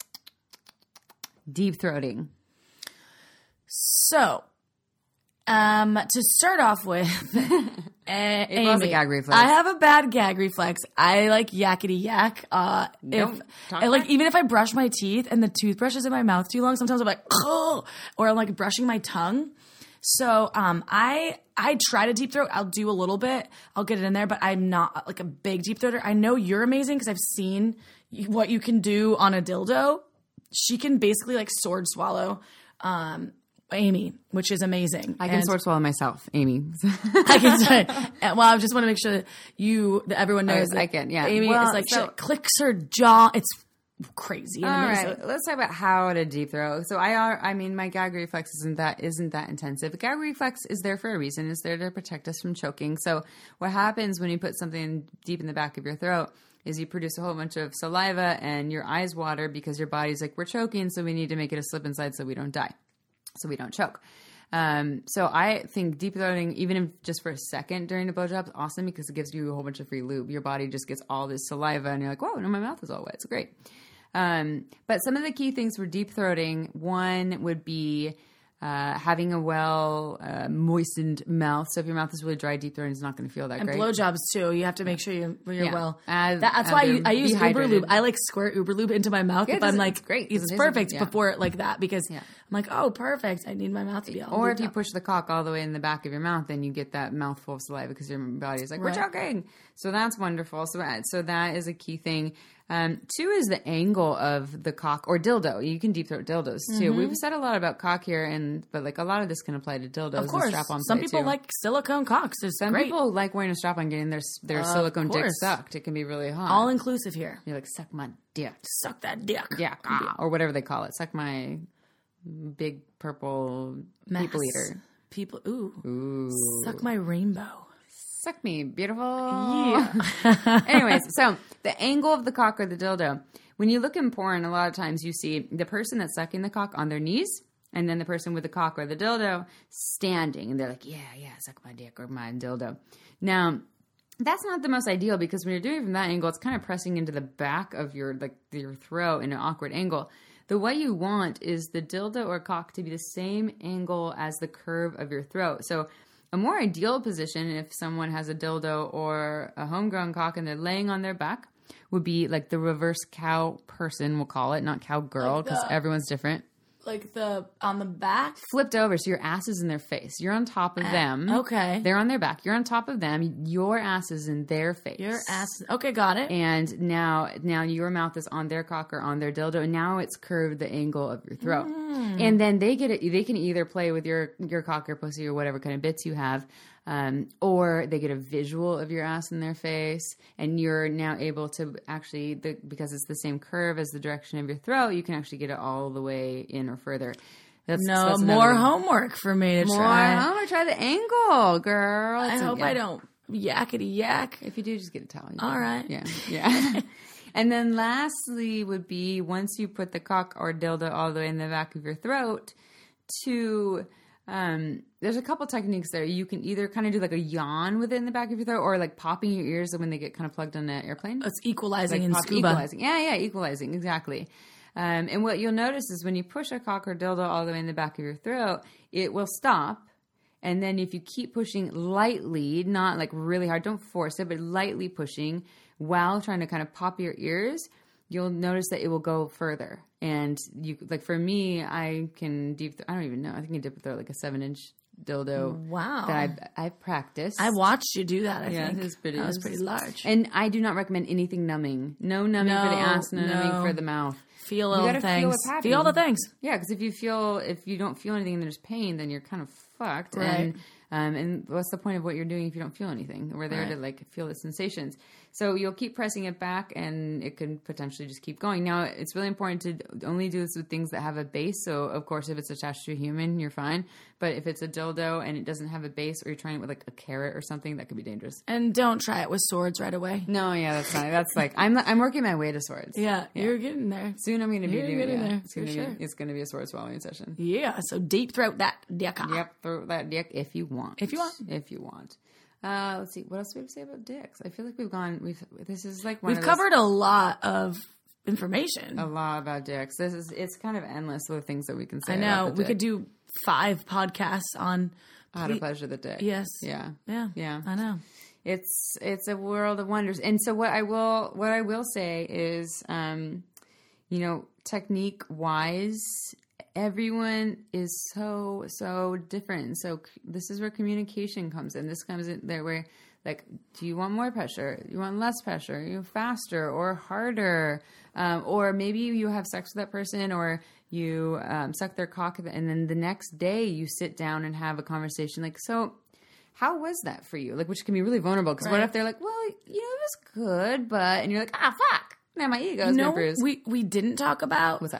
deep throating? So, um, to start off with, uh, involves a Amy, gag reflex. I have a bad gag reflex. I like yakety yak. Uh, if Don't talk I, like, back. even if I brush my teeth and the toothbrush is in my mouth too long, sometimes I'm like, oh, or I'm like brushing my tongue. So, um, I I try to deep throat. I'll do a little bit. I'll get it in there, but I'm not like a big deep throater. I know you're amazing because I've seen what you can do on a dildo. She can basically like sword swallow. Um, Amy, which is amazing. I can And sword swallow myself, Amy. I can say, well, I just want to make sure that you, that everyone knows. I that can, yeah. Amy Well, is like, so- she clicks her jaw. It's crazy. And All amazing. right, let's talk about how to deep throat. So I are, I mean, my gag reflex isn't that isn't that intensive. A gag reflex is there for a reason. It's there to protect us from choking. So what happens when you put something deep in the back of your throat is you produce a whole bunch of saliva and your eyes water because your body's like, we're choking, so we need to make it a slip inside so we don't die, so we don't choke. Um, so I think deep throating, even if just for a second during the blowjob, is awesome because it gives you a whole bunch of free lube. Your body just gets all this saliva and you're like, whoa, no, my mouth is all wet. It's great. Um, but some of the key things for deep throating, one would be uh, having a well uh, moistened mouth. So if your mouth is really dry, deep throating is not going to feel that And great. blowjobs too. You have to make sure you, you're Yeah. well. Add- That- that's add why I, the I use Uber dehydrated. Lube. I like squirt Uber Lube into my mouth Yeah, if I'm 'cause like, it's great, 'cause It's it isn't- perfect yeah. before it like that because Yeah. I'm like, oh, perfect. I need my mouth to be all Or lubed if you up. push the cock all the way in the back of your mouth, then you get that mouthful of saliva because your body is like, we're Right. choking. So that's wonderful. So, so that is a key thing. Um, two is the angle of the cock or dildo. You can deep throat dildos too. Mm-hmm. We've said a lot about cock here, and but like a lot of this can apply to dildos. Of course. and strap-on Some play, people too. like silicone cocks. It's Some great. people like wearing a strap on, getting their their Of silicone dick course. sucked. It can be really hot. All inclusive here. You're like, suck my dick. Suck that dick. Yeah, ah, or whatever they call it. Suck my big purple Mass. people eater. People, ooh. Ooh. Suck my rainbow. Suck me, beautiful. Yeah. Anyways, so the angle of the cock or the dildo. When you look in porn, a lot of times you see the person that's sucking the cock on their knees, and then the person with the cock or the dildo standing, and they're like, "Yeah, yeah, suck my dick or my dildo." Now, that's not the most ideal because when you're doing it from that angle, it's kind of pressing into the back of your like your throat in an awkward angle. The what you want is the dildo or cock to be the same angle as the curve of your throat. So a more ideal position, if someone has a dildo or a homegrown cock and they're laying on their back, would be like the reverse cow person, we'll call it, not cowgirl, Like because the- everyone's different. Like the, on the back. Flipped over, so your ass is in their face. You're on top of them. Okay. They're on their back. You're on top of them. Your ass is in their face. Your ass. Okay, got it. And now, now your mouth is on their cock or on their dildo, and now it's curved the angle of your throat. Mm. And then they get it. They can either play with your your cock or pussy or whatever kind of bits you have, um, or they get a visual of your ass in their face, and you're now able to actually, the, because it's the same curve as the direction of your throat, you can actually get it all the way in or further. That's, No, that's more another- homework for me to More. try. I'm gonna try the angle, girl. I It's a- hope yeah. I don't yakety yak. If you do, just get a towel. You All can. right. Yeah. Yeah. And then lastly would be once you put the cock or dildo all the way in the back of your throat to, um, there's a couple techniques there. You can either kind of do like a yawn with it in the back of your throat or like popping your ears when they get kind of plugged on an airplane. It's equalizing Like in pop- scuba. Equalizing. Yeah, yeah, equalizing. Exactly. Um, and what you'll notice is when you push a cock or dildo all the way in the back of your throat, it will stop. And then if you keep pushing lightly, not like really hard, don't force it, but lightly pushing while trying to kind of pop your ears, you'll notice that it will go further. And you, like for me, I can deep, I don't even know, I think I dip throw like a seven inch dildo. Wow. That I I practiced. I watched you do that, I Yeah, think. it was pretty. That was it pretty large. And I do not recommend anything numbing. No numbing for the No, ass, no, numbing no. for the mouth. Feel You all the gotta feel things. what's happening. Feel the things. Yeah, because if you feel if you don't feel anything and there's pain, then you're kind of fucked. Right. And um, and what's the point of what you're doing if you don't feel anything? We're there Right. to like feel the sensations. So you'll keep pressing it back and it can potentially just keep going. Now, it's really important to only do this with things that have a base. So, of course, if it's attached to a human, you're fine. But if it's a dildo and it doesn't have a base, or you're trying it with like a carrot or something, that could be dangerous. And don't try it with swords right away. No, yeah, that's fine. That's like, I'm I'm working my way to swords. Yeah, yeah. You're getting there. Soon I'm going to be You're doing getting yeah, there, It's going for to sure. be it's going to be a sword swallowing session. Yeah, so deep throat that dick. Yep, throw that dick if you want. If you want. If you want. Uh, let's see. What else do we have to say about dicks? I feel like we've gone. We've. This is like one We've of those, covered a lot of information. a lot about dicks. This is. It's kind of endless with things that we can say. I know. About the We dick. could do five podcasts on how to pleasure the dick. Yes. Yeah. Yeah. Yeah. I know. It's it's a world of wonders. And so what I will what I will say is, um, you know, technique wise, everyone is so so different. So c- this is where communication comes in. This comes in there where, like, do you want more pressure? You want less pressure? You faster or harder? Um, or maybe you have sex with that person, or you um, suck their cock, and then the next day you sit down and have a conversation. Like, so how was that for you? Like, which can be really vulnerable. Because what Right. if they're like, well, you know, it was good, but, and you're like, ah, fuck. Now my ego's No, been bruised. we we didn't talk about What's that?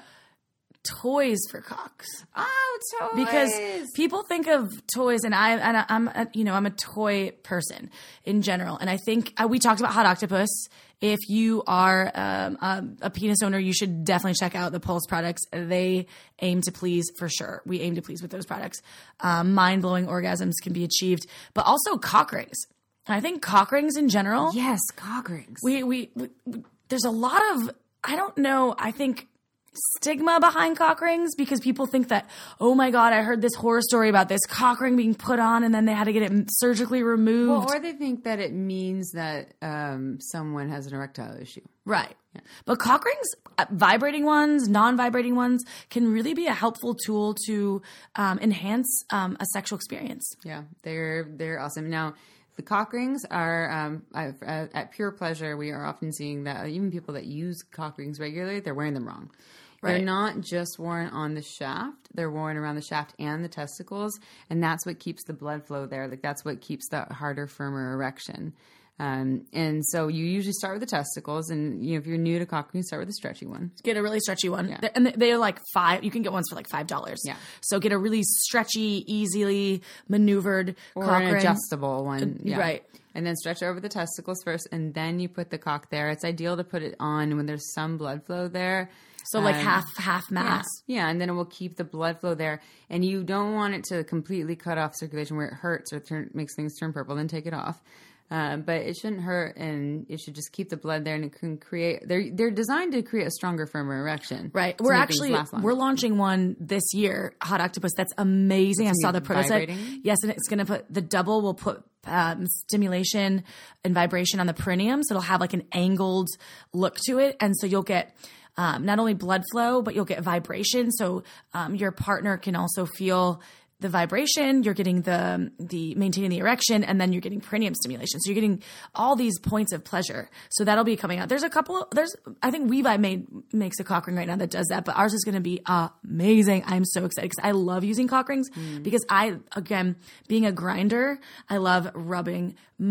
toys for cocks. Oh, toys. Because people think of toys, and I and I, I'm a, you know I'm a toy person in general, and I think uh, we talked about Hot Octopus. If you are um, a, a penis owner, you should definitely check out the Pulse products. They aim to please for sure. We aim to please with those products. Um, Mind blowing orgasms can be achieved, but also cock rings. I think cock rings in general. Yes, cock rings. We, we we we there's a lot of I don't know. I think. Stigma behind cock rings, because people think that, oh my God, I heard this horror story about this cock ring being put on and then they had to get it surgically removed. Well, or they think that it means that um, someone has an erectile issue. Right. But cock rings, uh, vibrating ones, non-vibrating ones, can really be a helpful tool to um, enhance um, a sexual experience. Yeah, they're they're awesome. Now, the cock rings are um, I, at, at Pure Pleasure. We are often seeing that even people that use cock rings regularly, they're wearing them wrong. They're Right. not just worn on the shaft; they're worn around the shaft and the testicles, and that's what keeps the blood flow there. Like that's what keeps the harder, firmer erection. Um, and so you usually start with the testicles, and you know if you're new to cock rings, start with a stretchy one. Get a really stretchy one. They're- And they're like five, you can get ones for like five dollars. Yeah. So get a really stretchy, easily maneuvered Or cock an ring. adjustable one. Yeah. right. And then stretch over the testicles first, and then you put the cock there. It's ideal to put it on when there's some blood flow there. So like Um, half, half mass. Yeah. yeah, and then it will keep the blood flow there. And you don't want it to completely cut off circulation where it hurts or turn, makes things turn purple. Then take it off. Um, but it shouldn't hurt, and it should just keep the blood there, and it can create. They're they're designed to create a stronger, firmer erection. Right. to We're make things actually last longer. we're launching one this year, Hot Octopus. That's amazing. I saw the prototype. vibrating? Yes, and it's going to put the double will put um, stimulation and vibration on the perineum, so it'll have like an angled look to it, and so you'll get um, not only blood flow, but you'll get vibration. So um, your partner can also feel the vibration, you're getting the the maintaining the erection, and then you're getting perineum stimulation. So you're getting all these points of pleasure. So that'll be coming out. There's a couple. There's I think Wevi made makes a cock ring right now that does that, but ours is going to be amazing. I'm so excited because I love using cock rings Mm. because I again being a grinder, I love rubbing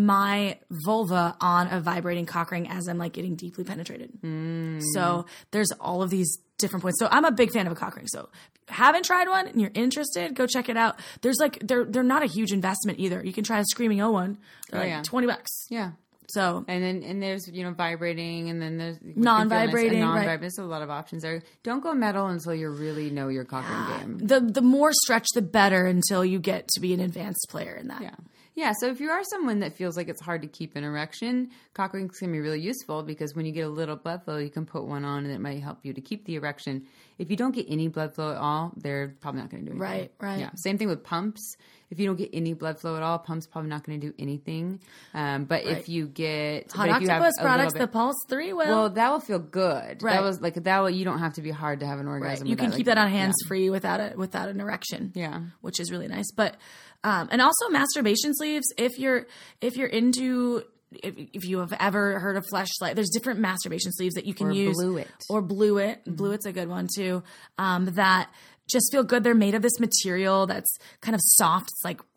my vulva on a vibrating cock ring as I'm like getting deeply penetrated. Mm. So there's all of these different points. So I'm a big fan of a cock ring. So if you haven't tried one and you're interested, go check it out. There's like they're they're not a huge investment either. You can try a Screaming O one. They're Oh, like yeah. twenty bucks. Yeah. So And then and there's you know vibrating, and then there's Non-vibrating, right. non-vibrating. There's a lot of options there. Don't go metal until you really know your cock ring game. the the more stretch, the better until you get to be an advanced player in that. Yeah. Yeah, so if you are someone that feels like it's hard to keep an erection, cock rings can be really useful because when you get a little blood flow, you can put one on and it might help you to keep the erection. If you don't get any blood flow at all, they're probably not going to do anything. Right, right. Yeah. Same thing with pumps. If you don't get any blood flow at all, pumps probably not going to do anything. Um, but Right. if you get Hot but if you have Octopus a little products, bit- the Pulse three will. well, that will feel good. Right. That was like that. Will, you don't have to be hard to have an right. orgasm. You with can that. keep Like, that on hands free without a without an erection. Yeah. Which is really nice. But um, and also masturbation sleeves. If you're if you're into if, if you have ever heard of Fleshlight, there's different masturbation sleeves that you can Or use. Blue It. Or Blue It. Blue It's a good one too. Um, that just feel good. They're made of this material that's kind of soft. It's like like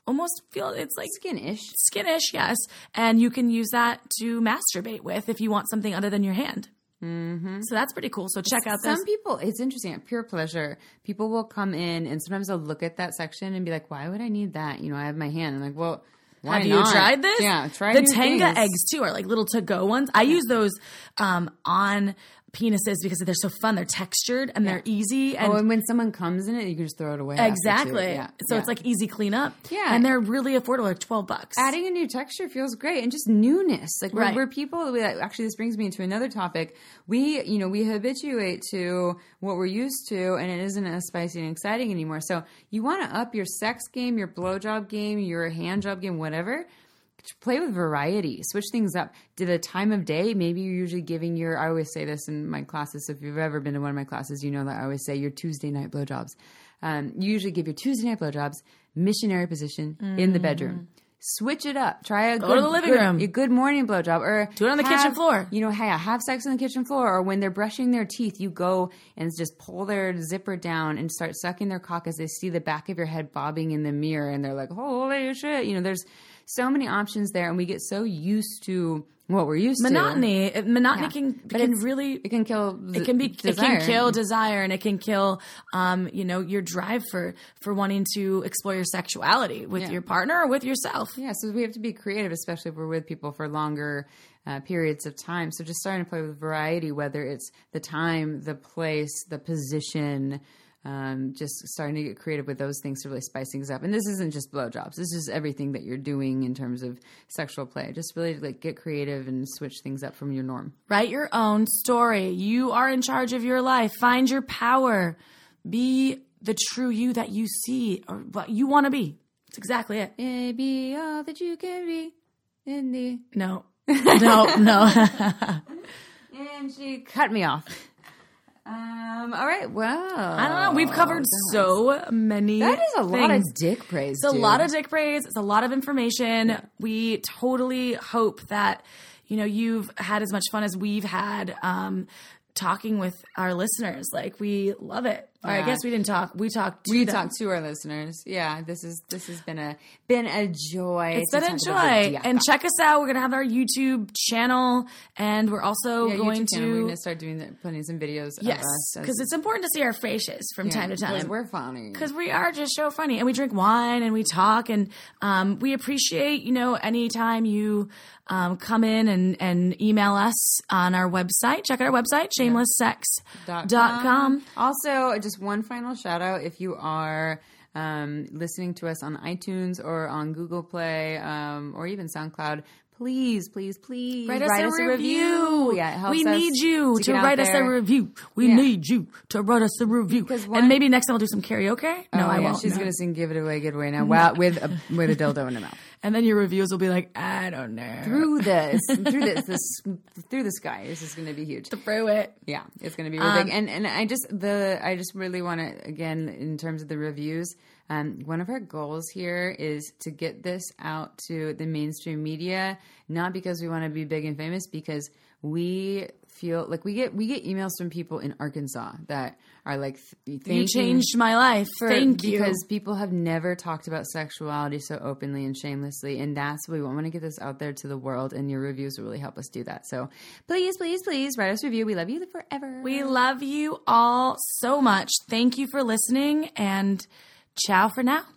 almost feel it's like Skin-ish. skinish, yes. And you can use that to masturbate with if you want something other than your hand. Mm-hmm. So that's pretty cool. So check out this. Some people, it's interesting, at Pure Pleasure, people will come in and sometimes they'll look at that section and be like, why would I need that? You know, I have my hand. I'm like, well, why Have not? you tried this? Yeah, try the new Tenga things. eggs too are like little to-go ones. I use those um, on penises because they're so fun. They're textured and they're easy. And Oh, and when someone comes in it, you can just throw it away. after, too. exactly. Yeah. So yeah. it's like easy cleanup. Yeah. And they're really affordable, like twelve bucks. Adding a new texture feels great, and just newness. Like we're, Right. we're people. We, actually, this brings me into another topic. We, you know, we habituate to what we're used to, and it isn't as spicy and exciting anymore. So you want to up your sex game, your blowjob game, your hand job game, whatever. Play with variety. Switch things up. To the time of day, maybe you're usually giving your, I always say this in my classes, so if you've ever been to one of my classes, you know that I always say your Tuesday night blowjobs. Um, you usually give your Tuesday night blowjobs missionary position mm. in the bedroom. Switch it up. Try a Go good, to the living good, room. a good morning blowjob, or Do it on the have, kitchen floor. You know, hey, have sex on the kitchen floor, or when they're brushing their teeth, you go and just pull their zipper down and start sucking their cock as they see the back of your head bobbing in the mirror, and they're like, "Holy shit!" You know, there's so many options there, and we get so used to what we're used monotony. to. Monotony Yeah. can But can it's- really It can kill. it can be desire. it can kill desire, and it can kill um you know your drive for for wanting to explore your sexuality with Yeah. your partner or with yourself. Yeah, so we have to be creative, especially if we're with people for longer uh, periods of time. So just starting to play with variety, whether it's the time, the place, the position, um, just starting to get creative with those things to really spice things up. And this isn't just blowjobs. This is everything that you're doing in terms of sexual play. Just really like get creative and switch things up from your norm. Write your own story. You are in charge of your life. Find your power. Be the true you that you see or what you want to be. That's exactly it. Yeah, be all that you can be in the... No. No, no. And she cut me off. Um, all right, well. I don't know. We've covered so many That is a lot of things. dick praise, It's a dude. lot of dick praise. It's a lot of information. Yeah. We totally hope that, you know, you've had as much fun as we've had um, talking with our listeners. Like, we love it. Or I Yeah. guess we didn't talk. We talked to We them. talked to our listeners. Yeah, this is this has been a been a joy. It's to been a talk about the joy. dick. And check us out. We're going to have our YouTube channel, and we're also yeah, going YouTube channel. We're to... gonna start doing the, putting some videos Yes, of us. as- because it's important to see our faces from yeah, time to 'cause time. We're funny. Because we are just so funny, and we drink wine and we talk, and um, we appreciate, you know, anytime you um, come in and, and email us on our website. Check out our website, shameless sex dot com. Also, just one final shout out if you are um, listening to us on iTunes or on Google Play um, or even SoundCloud. Please, please, please Write us, a, a review. Yeah, it helps we us need you to, to, get out write us a there. review. We Yeah. need you to write us a review. Because one- and maybe next time I'll do some karaoke. No, Oh, I yeah, won't. She's no. gonna sing "Give It Away, Give It Away" now, wow, with a with a dildo in her mouth. And then your reviews will be like, I don't know. Through this, through this, this, through the sky. This is going to be huge. Through it. Yeah, it's going to be really Um, big. And and I just the I just really want to again in terms of the reviews. Um, one of our goals here is to get this out to the mainstream media, not because we want to be big and famous, because we feel like we get we get emails from people in Arkansas that are like, th- You changed my life. for, Thank you. because people have never talked about sexuality so openly and shamelessly, and that's what we want. We want to get this out there to the world, and your reviews will really help us do that. So please, please, please write us a review. We love you forever. We love you all so much. Thank you for listening, and ciao for now.